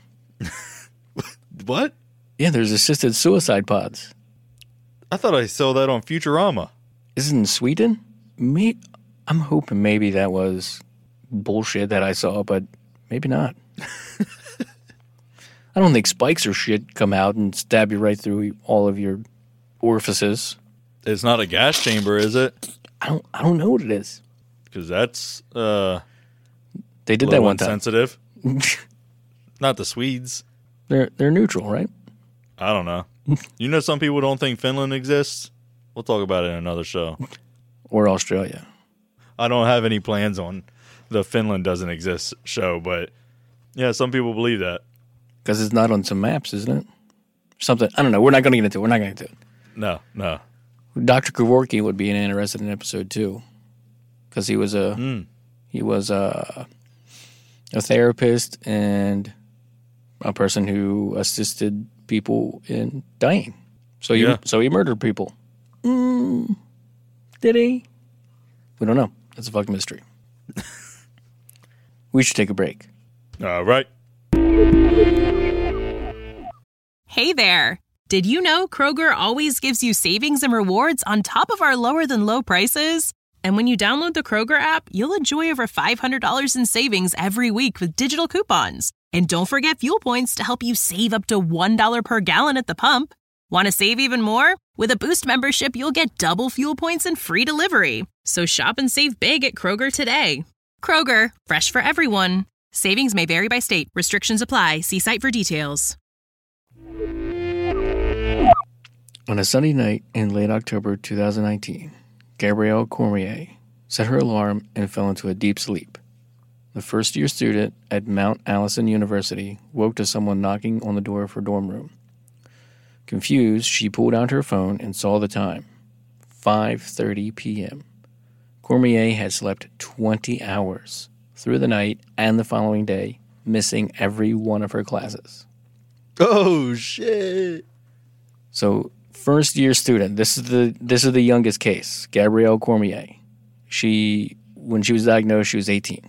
Speaker 10: What?
Speaker 9: Yeah, there's assisted suicide pods.
Speaker 10: I thought I saw that on Futurama.
Speaker 9: Is it in Sweden? Me, I'm hoping maybe that was bullshit that I saw, but maybe not. I don't think spikes or shit come out and stab you right through all of your orifices.
Speaker 10: It's not a gas chamber, is it?
Speaker 9: I don't. I don't know what it is.
Speaker 10: Because that's uh,
Speaker 9: they did that one time.
Speaker 10: Sensitive. Not the Swedes.
Speaker 9: They're they're neutral, right?
Speaker 10: I don't know. You know, some people don't think Finland exists. We'll talk about it in another show.
Speaker 9: Or Australia.
Speaker 10: I don't have any plans on the Finland doesn't exist show, but yeah, some people believe that.
Speaker 9: Because it's not on some maps, isn't it? Something. I don't know. We're not going to get into it. We're not going to get into it.
Speaker 10: No, no.
Speaker 9: Doctor Kevorkian would be an interesting episode too, because he was a
Speaker 10: mm.
Speaker 9: he was a a therapist, and a person who assisted people in dying. So he,
Speaker 10: Yeah.
Speaker 9: so he murdered people. Mm, did he? We don't know. It's a fucking mystery. We should take a break.
Speaker 10: All right.
Speaker 11: Hey there. Did you know Kroger always gives you savings and rewards on top of our lower than low prices? And when you download the Kroger app, you'll enjoy over five hundred dollars in savings every week with digital coupons. And don't forget fuel points to help you save up to one dollar per gallon at the pump. Want to save even more? With a Boost membership, you'll get double fuel points and free delivery. So shop and save big at Kroger today. Kroger, fresh for everyone. Savings may vary by state. Restrictions apply. See site for details.
Speaker 9: On a Sunday night in late October two thousand nineteen, Gabrielle Cormier set her alarm and fell into a deep sleep. The first-year student at Mount Allison University woke to someone knocking on the door of her dorm room. Confused, she pulled out her phone and saw the time, five thirty p.m. Cormier had slept twenty hours through the night and the following day, missing every one of her classes.
Speaker 10: Oh, shit.
Speaker 9: So, first-year student, this is the this is the youngest case, Gabrielle Cormier. She, when she was diagnosed, she was eighteen.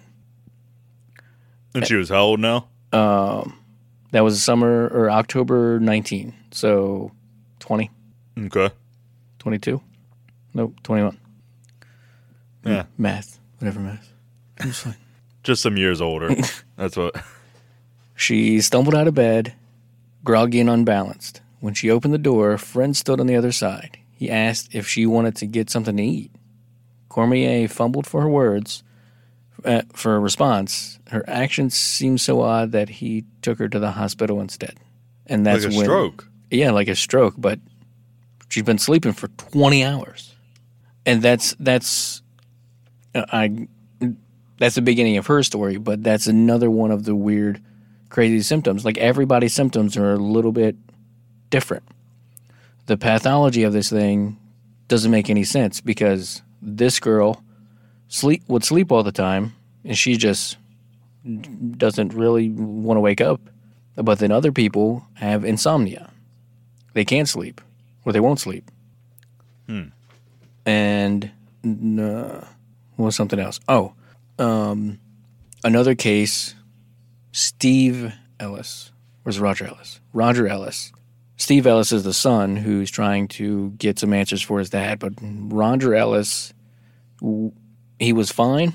Speaker 10: And she was how old now?
Speaker 9: Um, that was summer or October nineteenth. So, twenty.
Speaker 10: Okay.
Speaker 9: twenty-two? Nope, twenty-one.
Speaker 10: Yeah.
Speaker 9: Math. Whatever math. It's fine.
Speaker 10: Just some years older. That's what.
Speaker 9: She stumbled out of bed, groggy and unbalanced. When she opened the door, a friend stood on the other side. He asked if she wanted to get something to eat. Cormier fumbled for her words, uh, for a response. Her actions seemed so odd that he took her to the hospital instead. And that's
Speaker 10: like a
Speaker 9: when,
Speaker 10: stroke.
Speaker 9: Yeah, like a stroke, but she's been sleeping for twenty hours. And that's that's uh, I that's the beginning of her story, but that's another one of the weird, crazy symptoms. Like, everybody's symptoms are a little bit different. The pathology of this thing doesn't make any sense, because this girl sleep would sleep all the time, and she just doesn't really want to wake up. But then other people have insomnia. They can't sleep, or they won't sleep.
Speaker 10: Hmm.
Speaker 9: And uh, what was something else? Oh, um, another case, Steve Ellis. Where's Roger Ellis? Roger Ellis. Steve Ellis is the son who's trying to get some answers for his dad, but Roger Ellis, he was fine,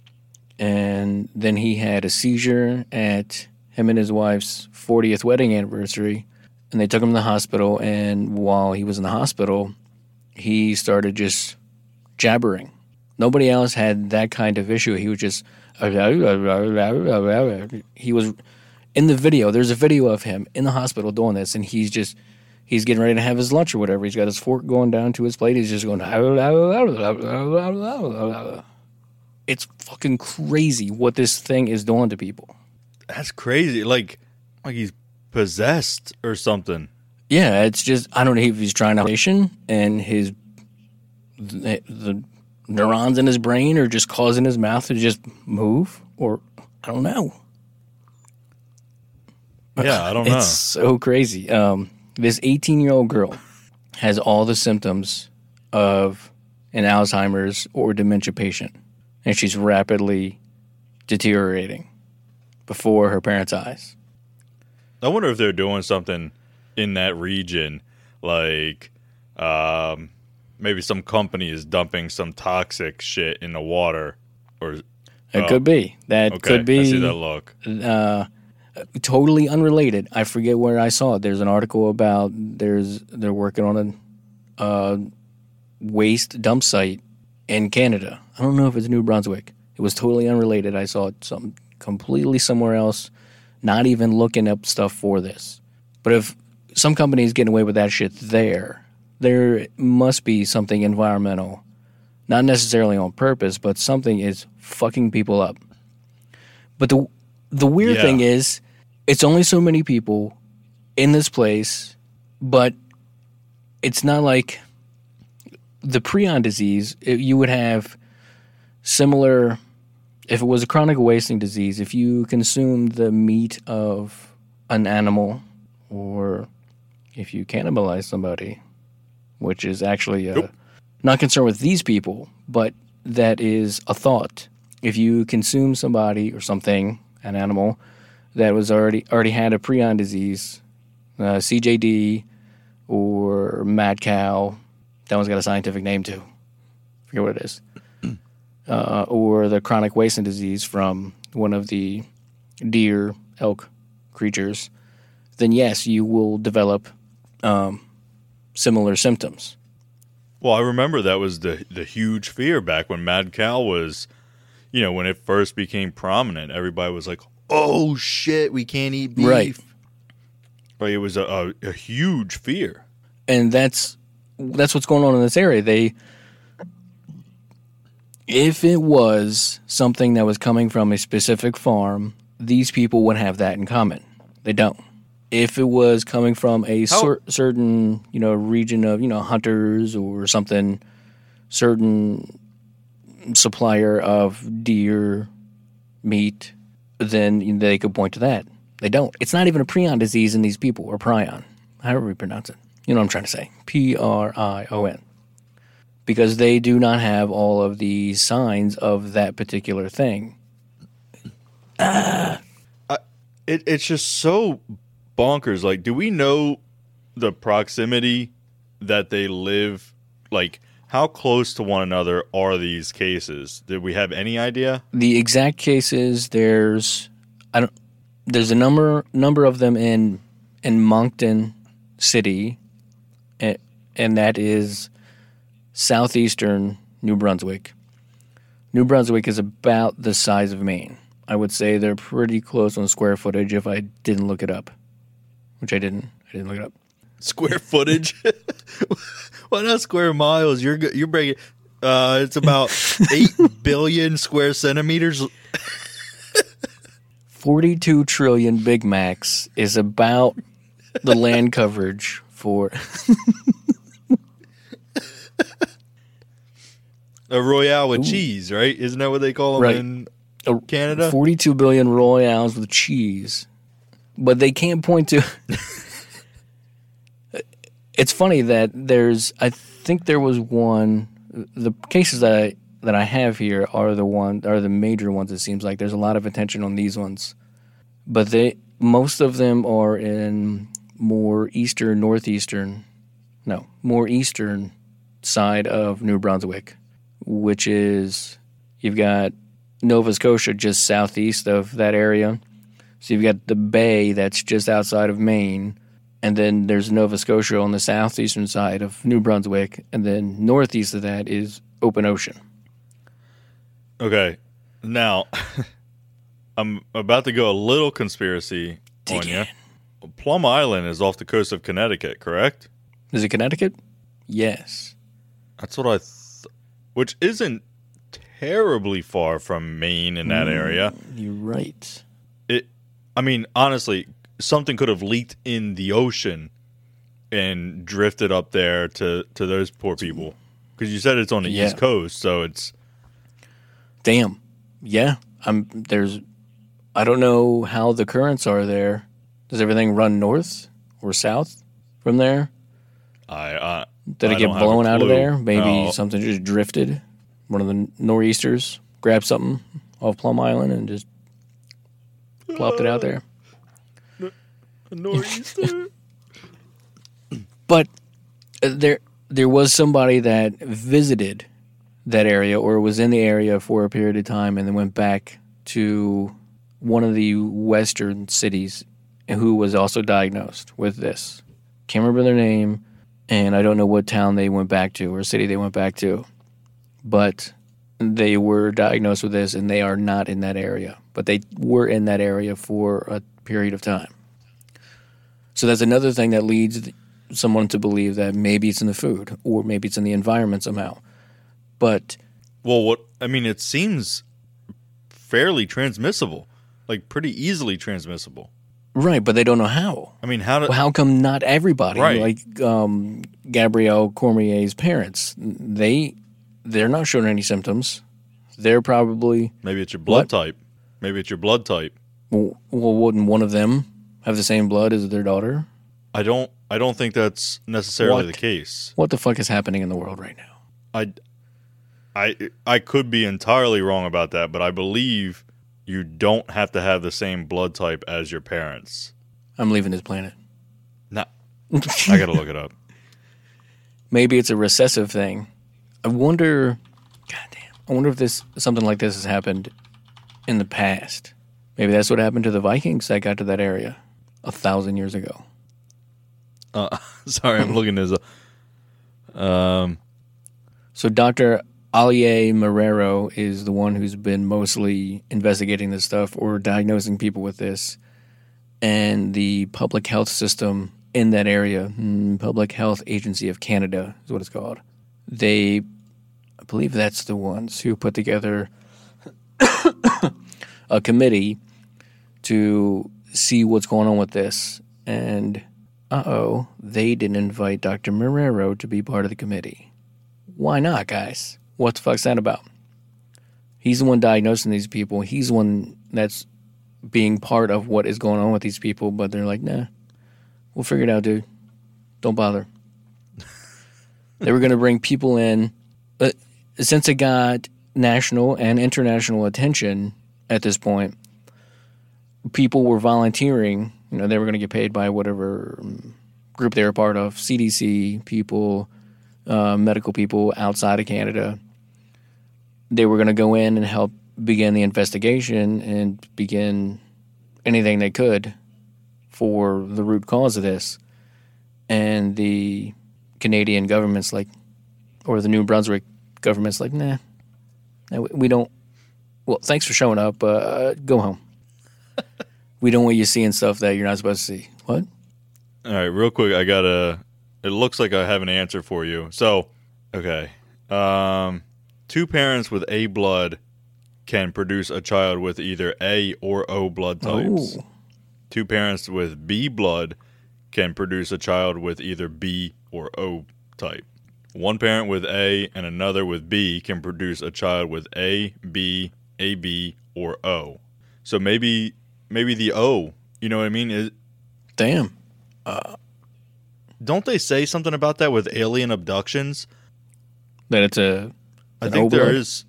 Speaker 9: and then he had a seizure at him and his wife's fortieth wedding anniversary, and they took him to the hospital, and while he was in the hospital, he started just jabbering. Nobody else had that kind of issue. He was just... He was... In the video, there's a video of him in the hospital doing this, and he's just... He's getting ready to have his lunch or whatever. He's got his fork going down to his plate. He's just going... It's fucking crazy what this thing is doing to people.
Speaker 10: That's crazy. Like, like he's possessed or something.
Speaker 9: Yeah, it's just... I don't know if he's trying to... And his... The, the neurons in his brain are just causing his mouth to just move, or I don't know.
Speaker 10: Yeah, I don't know.
Speaker 9: It's so crazy. Um, this eighteen-year-old girl has all the symptoms of an Alzheimer's or dementia patient, and she's rapidly deteriorating before her parents' eyes.
Speaker 10: I wonder if they're doing something in that region, like... Um, maybe some company is dumping some toxic shit in the water, or
Speaker 9: it
Speaker 10: oh,
Speaker 9: could be that
Speaker 10: okay,
Speaker 9: could be.
Speaker 10: I see that look.
Speaker 9: Uh, totally unrelated. I forget where I saw it. There's an article about there's they're working on a uh, waste dump site in Canada. I don't know if it's New Brunswick. It was totally unrelated. I saw it some completely somewhere else. Not even looking up stuff for this. But if some company is getting away with that shit there, there must be something environmental, not necessarily on purpose, but something is fucking people up. But the the weird
Speaker 10: Yeah.
Speaker 9: thing is, it's only so many people in this place, but it's not like the prion disease. It, you would have similar if it was a chronic wasting disease, if you consume the meat of an animal, or if you cannibalize somebody, which is actually uh, nope. not concerned with these people, but that is a thought. If you consume somebody or something, an animal, that was already already had a prion disease, uh, C J D or mad cow, that one's got a scientific name too. I forget what it is. Uh, or the chronic wasting disease from one of the deer, elk creatures, then yes, you will develop um, similar symptoms.
Speaker 10: Well, I remember that was the the huge fear back when mad cow was, you know, when it first became prominent. Everybody was like, "Oh shit, we can't eat beef."
Speaker 9: Right.
Speaker 10: Like, it was a, a, a huge fear,
Speaker 9: and that's that's what's going on in this area. They, if it was something that was coming from a specific farm, these people would have that in common. They don't. If it was coming from a cer- certain, you know, region of, you know, hunters or something, certain supplier of deer meat, then they could point to that. They don't. It's not even a prion disease in these people, or prion, however we pronounce it. You know what I'm trying to say. P R I O N. Because they do not have all of the signs of that particular thing.
Speaker 10: Ah. I, it, it's just so bonkers. Like, do we know the proximity that they live? Like, how close to one another are these cases? Did we have any idea?
Speaker 9: The exact cases, there's I don't there's a number number of them in in Moncton City, and, and that is southeastern New Brunswick. New Brunswick is about the size of Maine. I would say they're pretty close on square footage if I didn't look it up. Which I didn't. I didn't look it up.
Speaker 10: Square footage? Why not square miles? You're you're breaking. Uh, it's about eight billion square centimeters.
Speaker 9: Forty-two trillion Big Macs is about the land coverage for
Speaker 10: a Royale with Ooh. cheese, right? Isn't that what they call them
Speaker 9: right.
Speaker 10: in Canada?
Speaker 9: Forty-two billion Royales with cheese. But they can't point to. It's funny that there's. I think there was one. The cases that I that I have here are the one are the major ones. It seems like there's a lot of attention on these ones, but they most of them are in more eastern, northeastern, no, more eastern side of New Brunswick, which is you've got Nova Scotia just southeast of that area. So you've got the bay that's just outside of Maine, and then there's Nova Scotia on the southeastern side of New Brunswick, and then northeast of that is open ocean.
Speaker 10: Okay, now I'm about to go a little conspiracy Dig on in. you. Plum Island is off the coast of Connecticut, correct?
Speaker 9: Is it Connecticut? Yes.
Speaker 10: That's what I th- which isn't terribly far from Maine in that mm, area.
Speaker 9: You're right.
Speaker 10: It I mean, honestly, something could have leaked in the ocean and drifted up there to, to those poor people. Because you said it's on the yeah. East Coast, so it's...
Speaker 9: Damn. Yeah. I'm, there's... I don't know how the currents are there. Does everything run north or south from there?
Speaker 10: I uh,
Speaker 9: Did it
Speaker 10: I
Speaker 9: get blown out of there? Maybe
Speaker 10: no.
Speaker 9: something just drifted. One of the nor'easters grabbed something off Plum Island and just... plopped it out there.
Speaker 10: Nor'easter.
Speaker 9: But there there was somebody that visited that area or was in the area for a period of time and then went back to one of the western cities who was also diagnosed with this. Can't remember their name, and I don't know what town they went back to or city they went back to. But they were diagnosed with this, and they are not in that area. But they were in that area for a period of time. So that's another thing that leads someone to believe that maybe it's in the food or maybe it's in the environment somehow. But...
Speaker 10: Well, what I mean, it seems fairly transmissible. Like, pretty easily transmissible.
Speaker 9: Right, but they don't know how.
Speaker 10: I mean, how do...
Speaker 9: Well, how come not everybody?
Speaker 10: Right.
Speaker 9: Like um, Gabrielle Cormier's parents, they... They're not showing any symptoms. they're probably...
Speaker 10: Maybe it's your blood
Speaker 9: what?
Speaker 10: type. Maybe it's your blood type.
Speaker 9: Well, well, wouldn't one of them have the same blood as their daughter?
Speaker 10: I don't I don't think that's necessarily
Speaker 9: What?
Speaker 10: the case.
Speaker 9: What the fuck is happening in the world right now?
Speaker 10: I, I, I could be entirely wrong about that, but I believe you don't have to have the same blood type as your parents.
Speaker 9: I'm leaving this planet.
Speaker 10: Nah, I gotta look it up.
Speaker 9: Maybe it's a recessive thing. I wonder... Goddamn. I wonder if this something like this has happened in the past. Maybe that's what happened to the Vikings that got to that area a thousand years ago.
Speaker 10: Uh, sorry, I'm looking this up. Um,
Speaker 9: so Doctor Alier Marrero is the one who's been mostly investigating this stuff or diagnosing people with this. And the public health system in that area, Public Health Agency of Canada is what it's called. They, I believe that's the ones who put together a committee to see what's going on with this. And, uh-oh, they didn't invite Doctor Marrero to be part of the committee. Why not, guys? What the fuck's that about? He's the one diagnosing these people. He's the one that's being part of what is going on with these people, but they're like, nah, we'll figure it out, dude. Don't bother. They were going to bring people in. But since it got national and international attention at this point, people were volunteering. You know, they were going to get paid by whatever group they were part of, C D C people, uh, medical people outside of Canada. They were going to go in and help begin the investigation and begin anything they could for the root cause of this. And the Canadian government's like, or the New Brunswick government's like, nah, we don't, well, thanks for showing up, uh, go home. We don't want you seeing stuff that you're not supposed to see. What?
Speaker 10: All right, real quick, I got a, it looks like I have an answer for you. So, okay. Um, two parents with A blood can produce a child with either A or O blood types.
Speaker 9: Oh.
Speaker 10: Two parents with B blood can produce a child with either B or O type. One parent with A and another with B can produce a child with A, B, A B, or O. So maybe maybe the O, you know what I mean? Is,
Speaker 9: Damn. Uh,
Speaker 10: don't they say something about that with alien abductions?
Speaker 9: That it's a
Speaker 10: I think there is.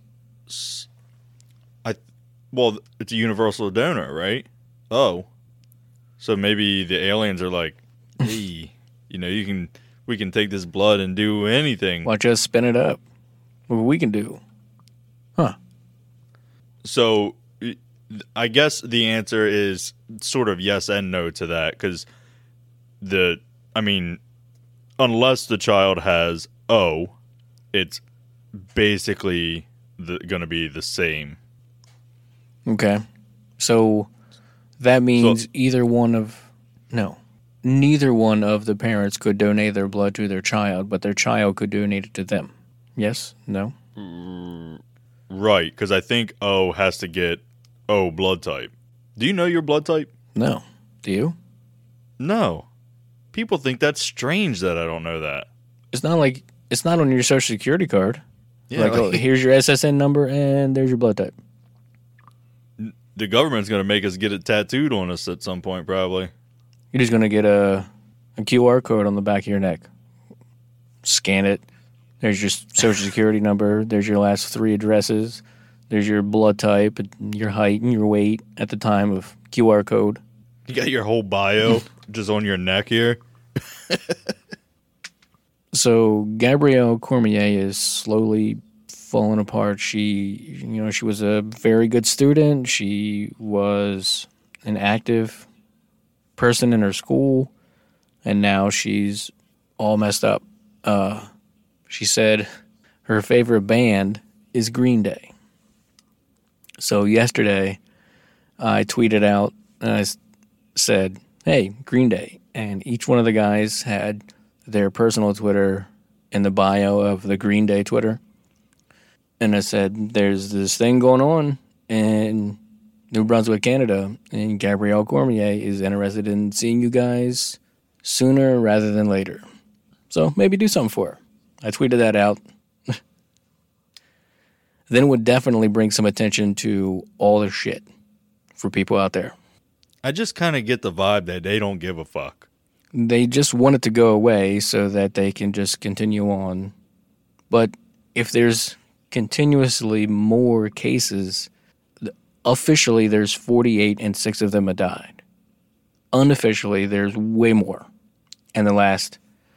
Speaker 10: I well, it's a universal donor, right? Oh, so maybe the aliens are like, hey, you know, you can we can take this blood and do anything.
Speaker 9: Watch us spin it up. What we can do, huh?
Speaker 10: So, I guess the answer is sort of yes and no to that, because the, I mean, unless the child has O, it's basically going to be the same.
Speaker 9: Okay. So that means so, either one of, no, neither one of the parents could donate their blood to their child, but their child could donate it to them. Yes? No?
Speaker 10: Right, because I think O has to get O blood type. Do you know your blood type?
Speaker 9: No. Do you?
Speaker 10: No. People think that's strange that I don't know that.
Speaker 9: It's not like, it's not on your social security card.
Speaker 10: Yeah,
Speaker 9: like,
Speaker 10: like,
Speaker 9: oh, here's your S S N number and there's your blood type.
Speaker 10: The government's going to make us get it tattooed on us at some point, probably.
Speaker 9: You're just going to get a, a Q R code on the back of your neck. Scan it. There's your social security number. There's your last three addresses. There's your blood type, your height, and your weight at the time of Q R code.
Speaker 10: You got your whole bio just on your neck here.
Speaker 9: So Gabrielle Cormier is slowly falling apart. She, you know, she was a very good student. She was an active person in her school, and now she's all messed up. Uh, she said her favorite band is Green Day. So yesterday, I tweeted out and I said, hey, Green Day. And each one of the guys had their personal Twitter in the bio of the Green Day Twitter. And I said, there's this thing going on in New Brunswick, Canada, and Gabrielle Cormier is interested in seeing you guys sooner rather than later. So maybe do something for her. I tweeted that out. then it would definitely bring some attention to all the shit for people out there.
Speaker 10: I just kind of get the vibe that they don't give a fuck.
Speaker 9: They just want it to go away so that they can just continue on. But if there's continuously more cases, officially there's forty-eight and six of them have died. Unofficially, there's way more. In the last,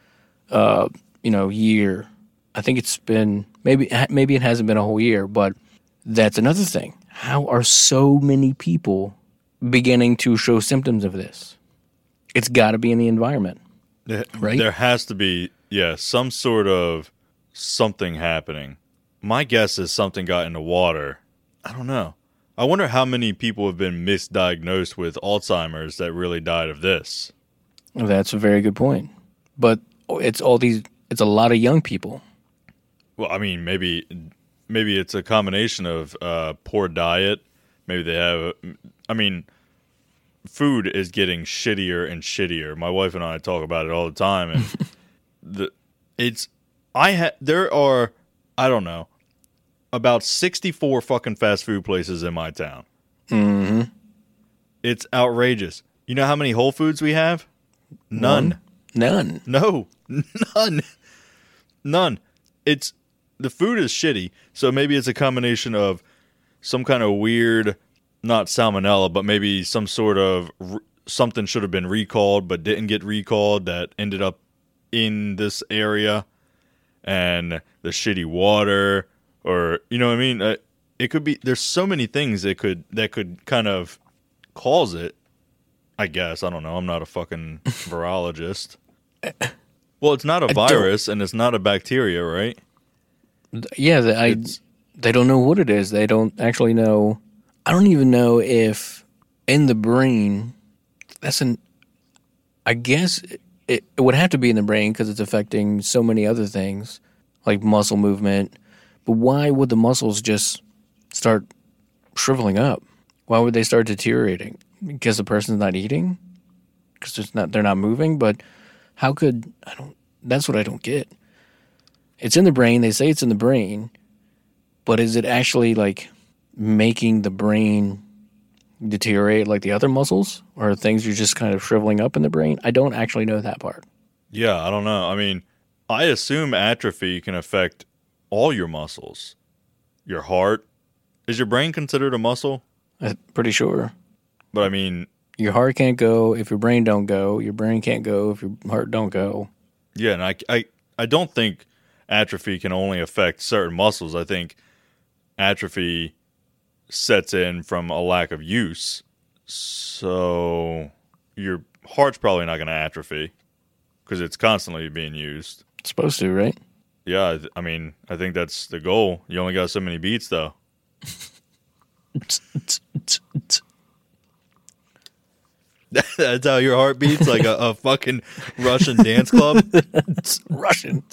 Speaker 9: uh, you know, year, I think it's been, maybe maybe it hasn't been a whole year, but that's another thing. How are so many people beginning to show symptoms of this? It's got to be in the environment, right?
Speaker 10: There has to be, yeah, some sort of something happening. My guess is something got in the water. I don't know. I wonder how many people have been misdiagnosed with Alzheimer's that really died of this.
Speaker 9: That's a very good point. But it's all these, it's a lot of young people.
Speaker 10: Well, I mean, maybe maybe it's a combination of uh, poor diet. Maybe they have, I mean, food is getting shittier and shittier. My wife and I talk about it all the time. And the it's, I ha, there are, I don't know, about sixty-four fucking fast food places in my town.
Speaker 9: Mm-hmm.
Speaker 10: It's outrageous. You know how many Whole Foods we have? None.
Speaker 9: None.
Speaker 10: No. None. None. It's, the food is shitty, so maybe it's a combination of some kind of weird, not salmonella, but maybe some sort of, something should have been recalled but didn't get recalled that ended up in this area, and the shitty water, or, you know what I mean? Uh, it could be, there's so many things that could, that could kind of cause it, I guess. I don't know. I'm not a fucking virologist. Well, it's not a virus, and it's not a bacteria, right?
Speaker 9: Yeah, the, I, they don't know what it is. They don't actually know. I don't even know if in the brain, that's an, I guess it, it would have to be in the brain because it's affecting so many other things, like muscle movement. But why would the muscles just start shriveling up? Why would they start deteriorating? Because the person's not eating? Because it's not, they're not moving? But how could, I don't, that's what I don't get. It's in the brain. They say it's in the brain. But is it actually like making the brain deteriorate like the other muscles? Or are things are just kind of shriveling up in the brain? I don't actually know that part.
Speaker 10: Yeah, I don't know. I mean, I assume atrophy can affect all your muscles. Your heart. Is your brain considered a muscle?
Speaker 9: I'm pretty sure.
Speaker 10: But I mean,
Speaker 9: your heart can't go if your brain don't go. Your brain can't go if your heart don't go.
Speaker 10: Yeah, and I, I, I don't think atrophy can only affect certain muscles. I think atrophy sets in from a lack of use. So your heart's probably not going to atrophy because it's constantly being used.
Speaker 9: It's supposed to, right?
Speaker 10: Yeah, I mean, I think that's the goal. You only got so many beats, though. That's how your heart beats, like a, a fucking Russian dance club?
Speaker 9: Russian.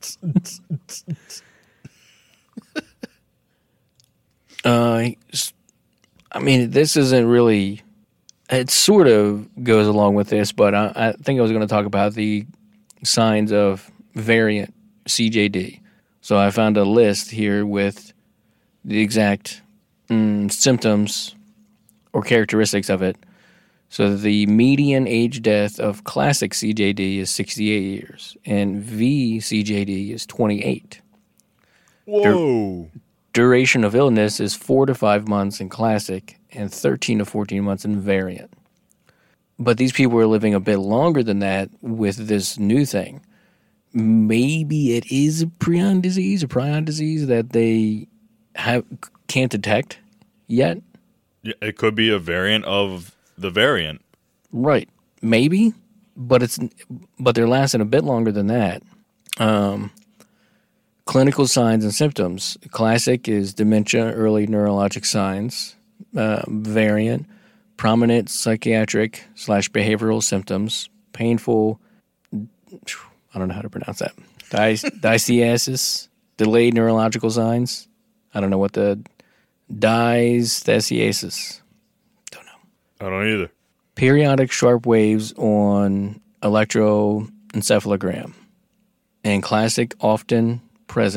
Speaker 9: uh, I mean, this isn't really... It sort of goes along with this, but I, I think I was going to talk about the signs of variant C J D. So I found a list here with the exact mm, symptoms or characteristics of it. So the median age death of classic C J D is sixty-eight years, and V C J D is twenty-eight.
Speaker 10: Whoa.
Speaker 9: Dur- duration of illness is four to five months in classic and thirteen to fourteen months in variant. But these people are living a bit longer than that with this new thing. Maybe it is a prion disease, a prion disease that they have can't detect yet.
Speaker 10: Yeah, it could be a variant of the variant.
Speaker 9: Right. Maybe, but it's but they're lasting a bit longer than that. Um, clinical signs and symptoms. Classic is dementia, early neurologic signs. Uh, variant, prominent psychiatric slash behavioral symptoms. Painful, I don't know how to pronounce that. Dis- Dysthesis, delayed neurological signs. I don't know what the dysthesis.
Speaker 10: I don't either.
Speaker 9: Periodic sharp waves on electroencephalogram. And classic, often present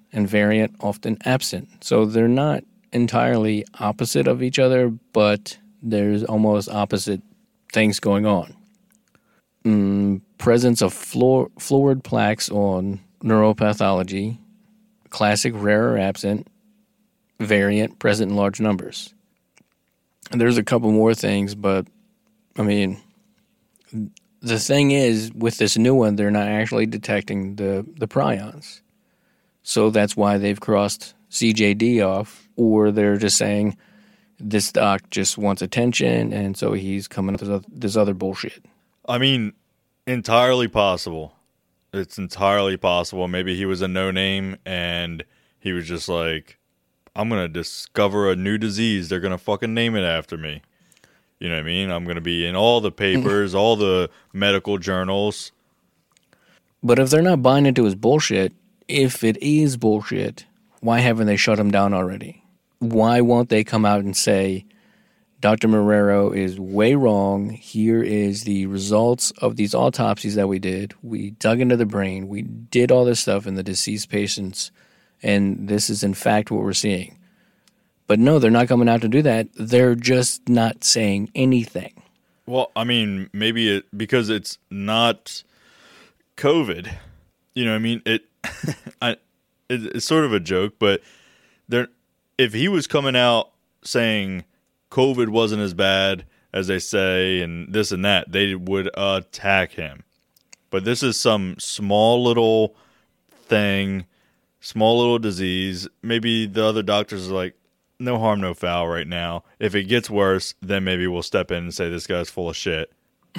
Speaker 9: and variant often absent. So they're not entirely opposite of each other, but there's almost opposite things going on. Mm, presence of fluor- fluorid plaques on neuropathology, classic rare or absent, variant present in large numbers. And there's a couple more things, but I mean, the thing is, with this new one, they're not actually detecting the, the prions. So that's why they've crossed C J D off, or they're just saying this doc just wants attention, and so he's coming up with this other bullshit.
Speaker 10: I mean, entirely possible. It's entirely possible. Maybe he was a no-name, and he was just like, I'm going to discover a new disease. They're going to fucking name it after me. You know what I mean? I'm going to be in all the papers, all the medical journals.
Speaker 9: But if they're not buying into his bullshit, if it is bullshit, why haven't they shut him down already? Why won't they come out and say, Doctor Marrero is way wrong. Here is the results of these autopsies that we did. We dug into the brain. We did all this stuff in the deceased patients, and this is in fact what we're seeing. But no, they're not coming out to do that. They're just not saying anything.
Speaker 10: Well, I mean, maybe it because it's not COVID. You know what I mean? It, I, it it's sort of a joke, but there, if he was coming out saying COVID wasn't as bad as they say and this and that, they would attack him. But this is some small little thing, small little disease. Maybe the other doctors are like, no harm, no foul right now. If it gets worse, then maybe we'll step in and say this guy's full of shit.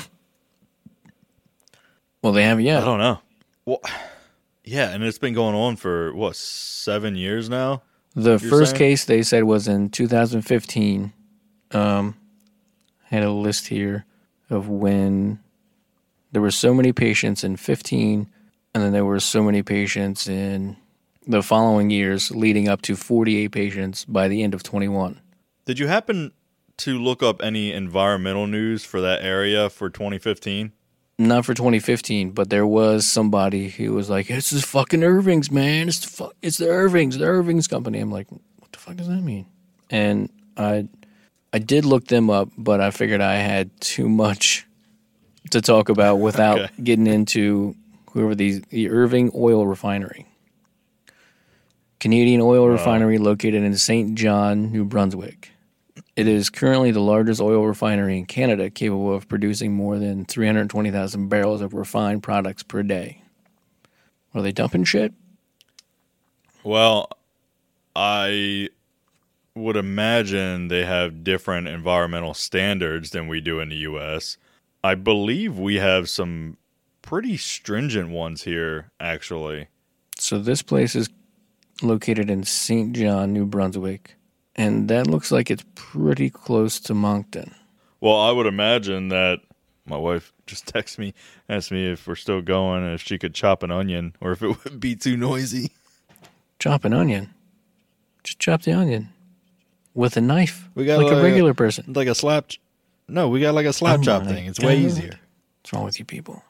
Speaker 9: Well, they haven't yet.
Speaker 10: I don't know. Well, yeah, and it's been going on for, what, seven years now?
Speaker 9: The first saying? case they said was in two thousand fifteen. Um, had a list here of when there were so many patients in fifteen, and then there were so many patients in the following years, leading up to forty-eight patients by the end of twenty-one.
Speaker 10: Did you happen to look up any environmental news for that area for twenty fifteen?
Speaker 9: Not for twenty fifteen, but there was somebody who was like, it's the fucking Irvings, man. It's the, fu- it's the Irvings, the Irvings company. I'm like, what the fuck does that mean? And I... I did look them up, but I figured I had too much to talk about without okay. getting into whoever these the Irving Oil Refinery. Canadian oil wow. refinery located in Saint John, New Brunswick. It is currently the largest oil refinery in Canada, capable of producing more than three hundred twenty thousand barrels of refined products per day. Are they dumping shit?
Speaker 10: Well, I would imagine they have different environmental standards than we do in the U S. I believe we have some pretty stringent ones here, actually.
Speaker 9: So this place is located in Saint John, New Brunswick, and that looks like it's pretty close to Moncton.
Speaker 10: Well, I would imagine that my wife just texted me, asked me if we're still going and if she could chop an onion or if it would be too noisy.
Speaker 9: Chop an onion? Just chop the onion. With a knife,
Speaker 10: we got
Speaker 9: like, like a regular person.
Speaker 10: Like a slap. Ch- no, we got like a slap oh chop thing. It's God. way easier.
Speaker 9: What's wrong with you people?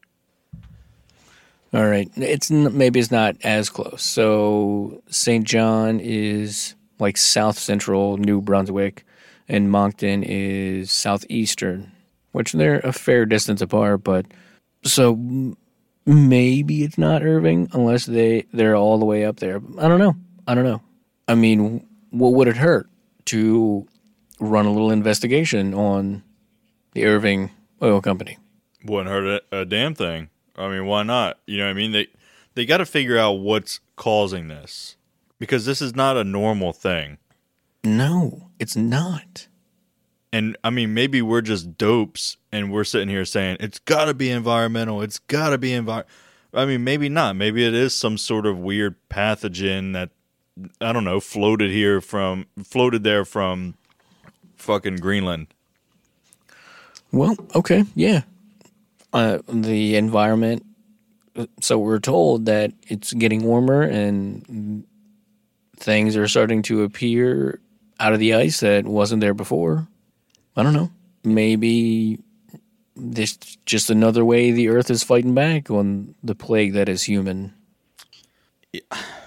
Speaker 9: All right. It's maybe it's not as close. So Saint John is like south central New Brunswick, and Moncton is southeastern, which they're a fair distance apart. But so maybe it's not Irving unless they, they're all the way up there. I don't know. I don't know. I mean, what would it hurt to run a little investigation on the Irving Oil Company?
Speaker 10: Wouldn't hurt a, a damn thing. I mean, why not? You know what I mean? They they got to figure out what's causing this, because this is not a normal thing.
Speaker 9: No, it's not.
Speaker 10: And I mean, maybe we're just dopes and we're sitting here saying it's got to be environmental. It's got to be envir. I mean, maybe not. Maybe it is some sort of weird pathogen that, I don't know, floated here from, floated there from fucking Greenland.
Speaker 9: Well, okay, yeah. Uh, the environment, so we're told that it's getting warmer and things are starting to appear out of the ice that wasn't there before. I don't know. Maybe this just another way the Earth is fighting back on the plague that is human.
Speaker 10: Yeah.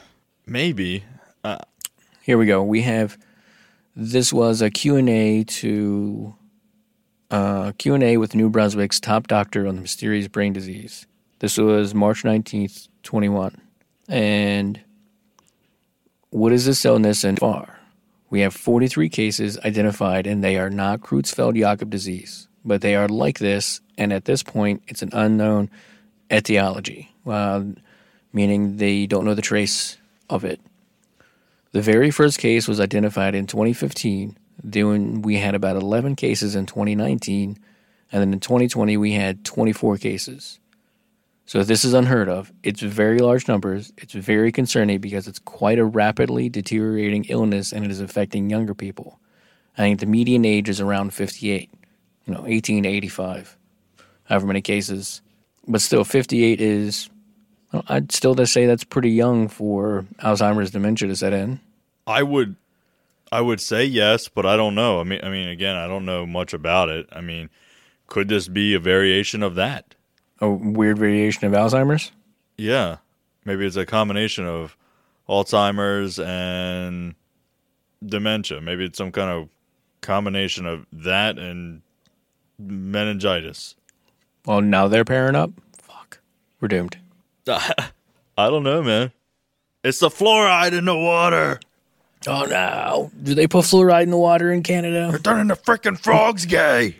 Speaker 10: Maybe. Uh,
Speaker 9: Here we go. We have, this was a Q and A to, uh, Q and A with New Brunswick's top doctor on the mysterious brain disease. This was March nineteenth, twenty-one. And what is this illness and far? We have forty-three cases identified, and they are not Creutzfeldt-Jakob disease, but they are like this, and at this point, it's an unknown etiology, uh, meaning they don't know the trace of it. The very first case was identified in twenty fifteen. Then we had about eleven cases in twenty nineteen, and then in twenty twenty we had twenty-four cases. So this is unheard of. It's very large numbers. It's very concerning because it's quite a rapidly deteriorating illness, and it is affecting younger people. I think the median age is around fifty-eight, you know, eighteen to eighty-five, however many cases. But still, fifty-eight is, well, I'd still just say that's pretty young for Alzheimer's dementia to set in.
Speaker 10: I would, I would say yes, but I don't know. I mean, I mean, again, I don't know much about it. I mean, could this be a variation of that?
Speaker 9: A weird variation of Alzheimer's?
Speaker 10: Yeah. Maybe it's a combination of Alzheimer's and dementia. Maybe it's some kind of combination of that and meningitis.
Speaker 9: Well, now they're pairing up? Fuck. We're doomed.
Speaker 10: I don't know, man. It's the fluoride in the water.
Speaker 9: Oh, no. Do they put fluoride in the water in Canada?
Speaker 10: They're turning the freaking frogs gay.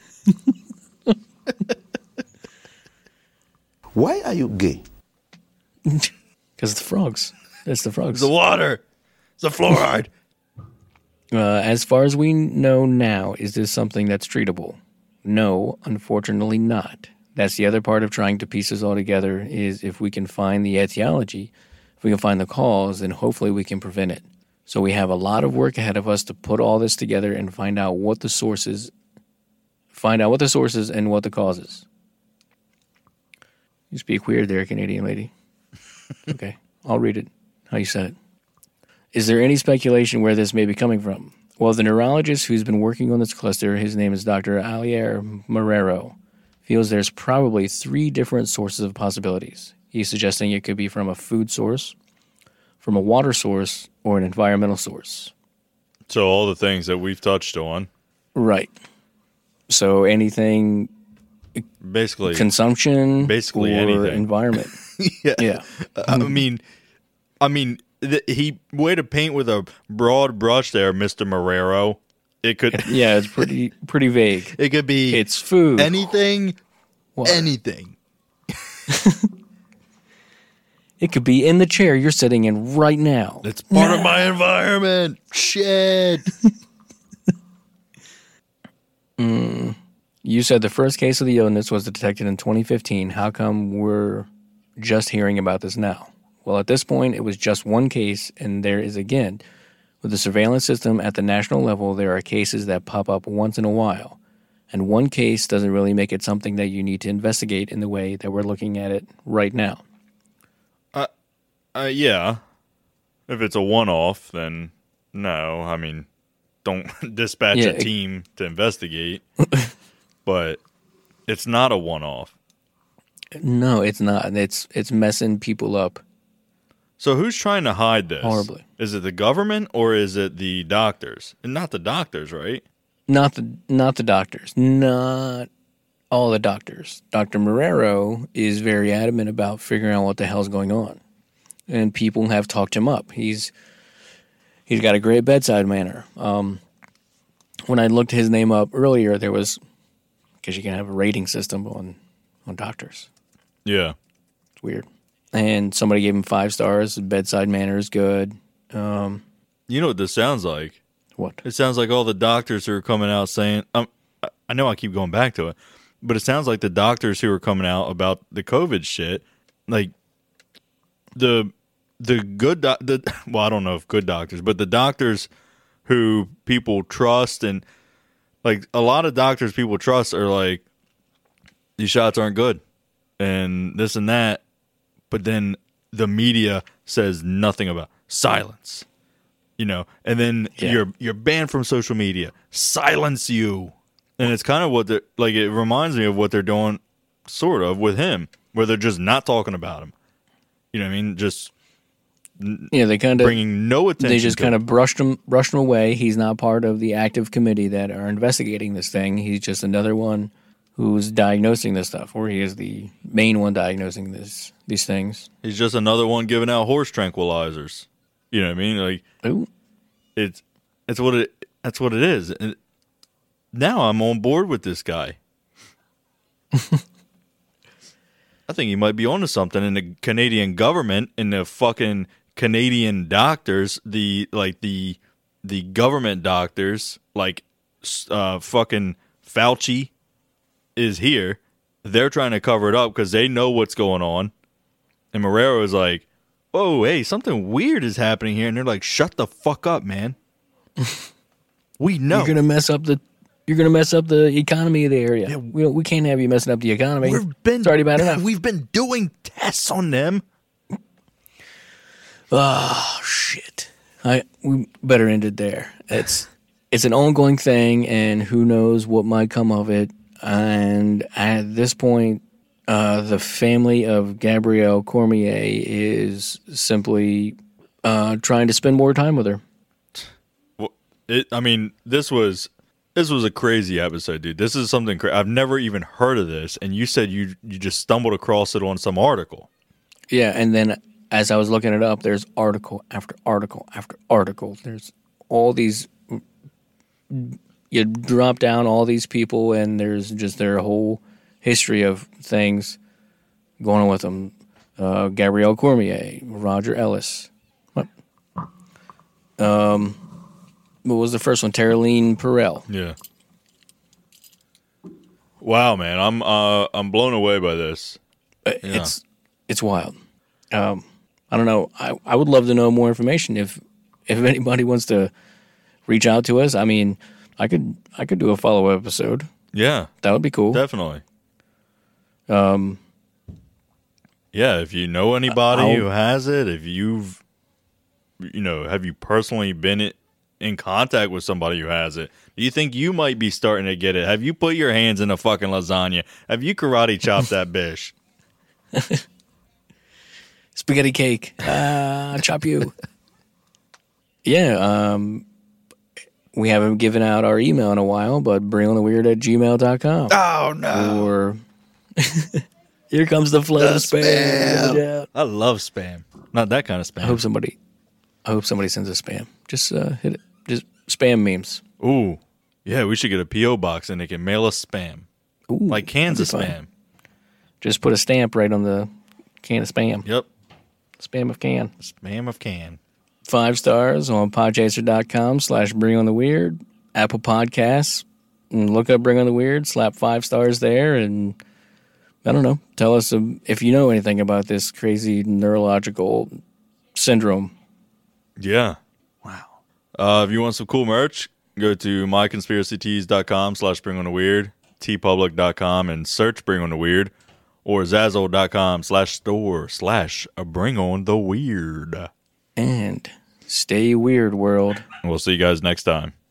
Speaker 12: Why are you gay?
Speaker 9: Because the frogs. It's the frogs.
Speaker 10: It's the water. It's the fluoride.
Speaker 9: uh, as far as we know now, is this something that's treatable? No, unfortunately not. That's the other part of trying to piece this all together is if we can find the etiology, if we can find the cause, then hopefully we can prevent it. So we have a lot of work ahead of us to put all this together and find out what the source is, find out what the source is and what the cause is. You speak weird there, Canadian lady. Okay, I'll read it, how you said it. Is there any speculation where this may be coming from? Well, the neurologist who's been working on this cluster, his name is Doctor Alier Marrero, feels there's probably three different sources of possibilities. He's suggesting it could be from a food source, from a water source, or an environmental source.
Speaker 10: So all the things that we've touched on.
Speaker 9: Right. So anything...
Speaker 10: Basically,
Speaker 9: consumption,
Speaker 10: basically
Speaker 9: or
Speaker 10: anything.
Speaker 9: Environment.
Speaker 10: yeah,
Speaker 9: yeah.
Speaker 10: I mean, I mean, th- he way to paint with a broad brush there, Mister Marrero. It could,
Speaker 9: yeah, it's pretty pretty vague.
Speaker 10: It could be,
Speaker 9: it's food,
Speaker 10: anything,
Speaker 9: Water.
Speaker 10: anything.
Speaker 9: It could be in the chair you're sitting in right now.
Speaker 10: It's part nah. of my environment. Shit.
Speaker 9: mm. You said the first case of the illness was detected in twenty fifteen. How come we're just hearing about this now? Well, at this point, it was just one case, and there is again, with the surveillance system at the national level, there are cases that pop up once in a while. And one case doesn't really make it something that you need to investigate in the way that we're looking at it right now.
Speaker 10: Uh, uh yeah. If it's a one-off, then no. I mean, don't dispatch
Speaker 9: yeah,
Speaker 10: a team it- to investigate. But it's not a one-off.
Speaker 9: No, it's not. It's it's messing people up.
Speaker 10: So who's trying to hide this?
Speaker 9: Horribly.
Speaker 10: Is it the government or is it the doctors? And not the doctors, right?
Speaker 9: Not the not the doctors. Not all the doctors. Doctor Marrero is very adamant about figuring out what the hell's going on. And people have talked him up. He's he's got a great bedside manner. Um, when I looked his name up earlier, there was... because you can have a rating system on, on doctors.
Speaker 10: Yeah.
Speaker 9: It's weird. And somebody gave him five stars. Bedside manner is good. Um,
Speaker 10: you know what this sounds like?
Speaker 9: What?
Speaker 10: It sounds like all the doctors who are coming out saying, um, I know I keep going back to it, but it sounds like the doctors who are coming out about the COVID shit, like the the good, do- the well, I don't know if good doctors, but the doctors who people trust and like a lot of doctors people trust are like, these shots aren't good and this and that. But then the media says nothing about silence, you know, and then yeah. you're, you're banned from social media, silence you. And it's kind of what they're like, it reminds me of what they're doing sort of with him, where they're just not talking about him. You know what I mean? Just
Speaker 9: Yeah, they kind of
Speaker 10: bringing no attention.
Speaker 9: They just
Speaker 10: to
Speaker 9: kind of brushed him, brushed him away. He's not part of the active committee that are investigating this thing. He's just another one who's diagnosing this stuff, or he is the main one diagnosing this these things.
Speaker 10: He's just another one giving out horse tranquilizers. You know what I mean? Like,
Speaker 9: Ooh.
Speaker 10: it's it's what it that's what it is. And now I'm on board with this guy. I think he might be onto something. In the Canadian government, in the fucking Canadian doctors, the like the the government doctors, like uh, fucking Fauci is here. They're trying to cover it up because they know what's going on. And Marrero is like, "Oh, hey, something weird is happening here," and they're like, "Shut the fuck up, man. We know
Speaker 9: You're gonna mess up the." You're going to mess up the economy of the area. Yeah. We, we can't have you messing up the economy.
Speaker 10: We've been,
Speaker 9: it's already bad enough.
Speaker 10: We've been doing tests on them.
Speaker 9: Oh, shit. I We better end it there. It's it's an ongoing thing, and who knows what might come of it. And at this point, uh, the family of Gabrielle Cormier is simply uh, trying to spend more time with her.
Speaker 10: Well, it, I mean, this was... This was a crazy episode, dude. This is something crazy. I've never even heard of this, and you said you you just stumbled across it on some article.
Speaker 9: Yeah, and then as I was looking it up, there's article after article after article. There's all these. You drop down all these people, and there's just their whole history of things going on with them. Uh, Gabrielle Cormier, Roger Ellis. What? Um. What was the first one? Taraline Perel.
Speaker 10: Yeah. Wow, man, I'm uh, I'm blown away by this.
Speaker 9: Yeah. It's it's wild. Um, I don't know. I, I would love to know more information. If if anybody wants to reach out to us, I mean, I could I could do a follow up episode.
Speaker 10: Yeah,
Speaker 9: that would be cool.
Speaker 10: Definitely.
Speaker 9: Um.
Speaker 10: Yeah, if you know anybody
Speaker 9: I'll,
Speaker 10: who has it, if you've, you know, have you personally been it. in contact with somebody who has it? Do you think you might be starting to get it? Have you put your hands in a fucking lasagna? Have you karate chopped that bish?
Speaker 9: Spaghetti cake. Uh, chop you. Yeah, um, we haven't given out our email in a while, but bring on the weird at gmail dot com.
Speaker 10: Oh, no.
Speaker 9: Or here comes the flood
Speaker 10: the
Speaker 9: of spam.
Speaker 10: spam. I love spam. Not that kind of spam.
Speaker 9: I hope somebody I hope somebody sends us spam. Just uh, hit it. Just spam memes.
Speaker 10: Ooh. Yeah, we should get a P O box and they can mail us spam.
Speaker 9: Ooh,
Speaker 10: like cans of spam.
Speaker 9: Fun. Just put a stamp right on the can of spam.
Speaker 10: Yep.
Speaker 9: Spam of can.
Speaker 10: Spam of can.
Speaker 9: Five stars on podchaser.com slash bring on the weird. Apple Podcasts. And look up Bring on the Weird. Slap five stars there. And I don't know. Tell us if you know anything about this crazy neurological syndrome.
Speaker 10: Yeah. Wow. Uh, if you want some cool merch, go to myconspiracytees.com slash bring on the weird, tpublic dot com, and search Bring on the Weird, or zazzle.com slash store slash bring on the weird.
Speaker 9: And stay weird, world.
Speaker 10: We'll see you guys next time.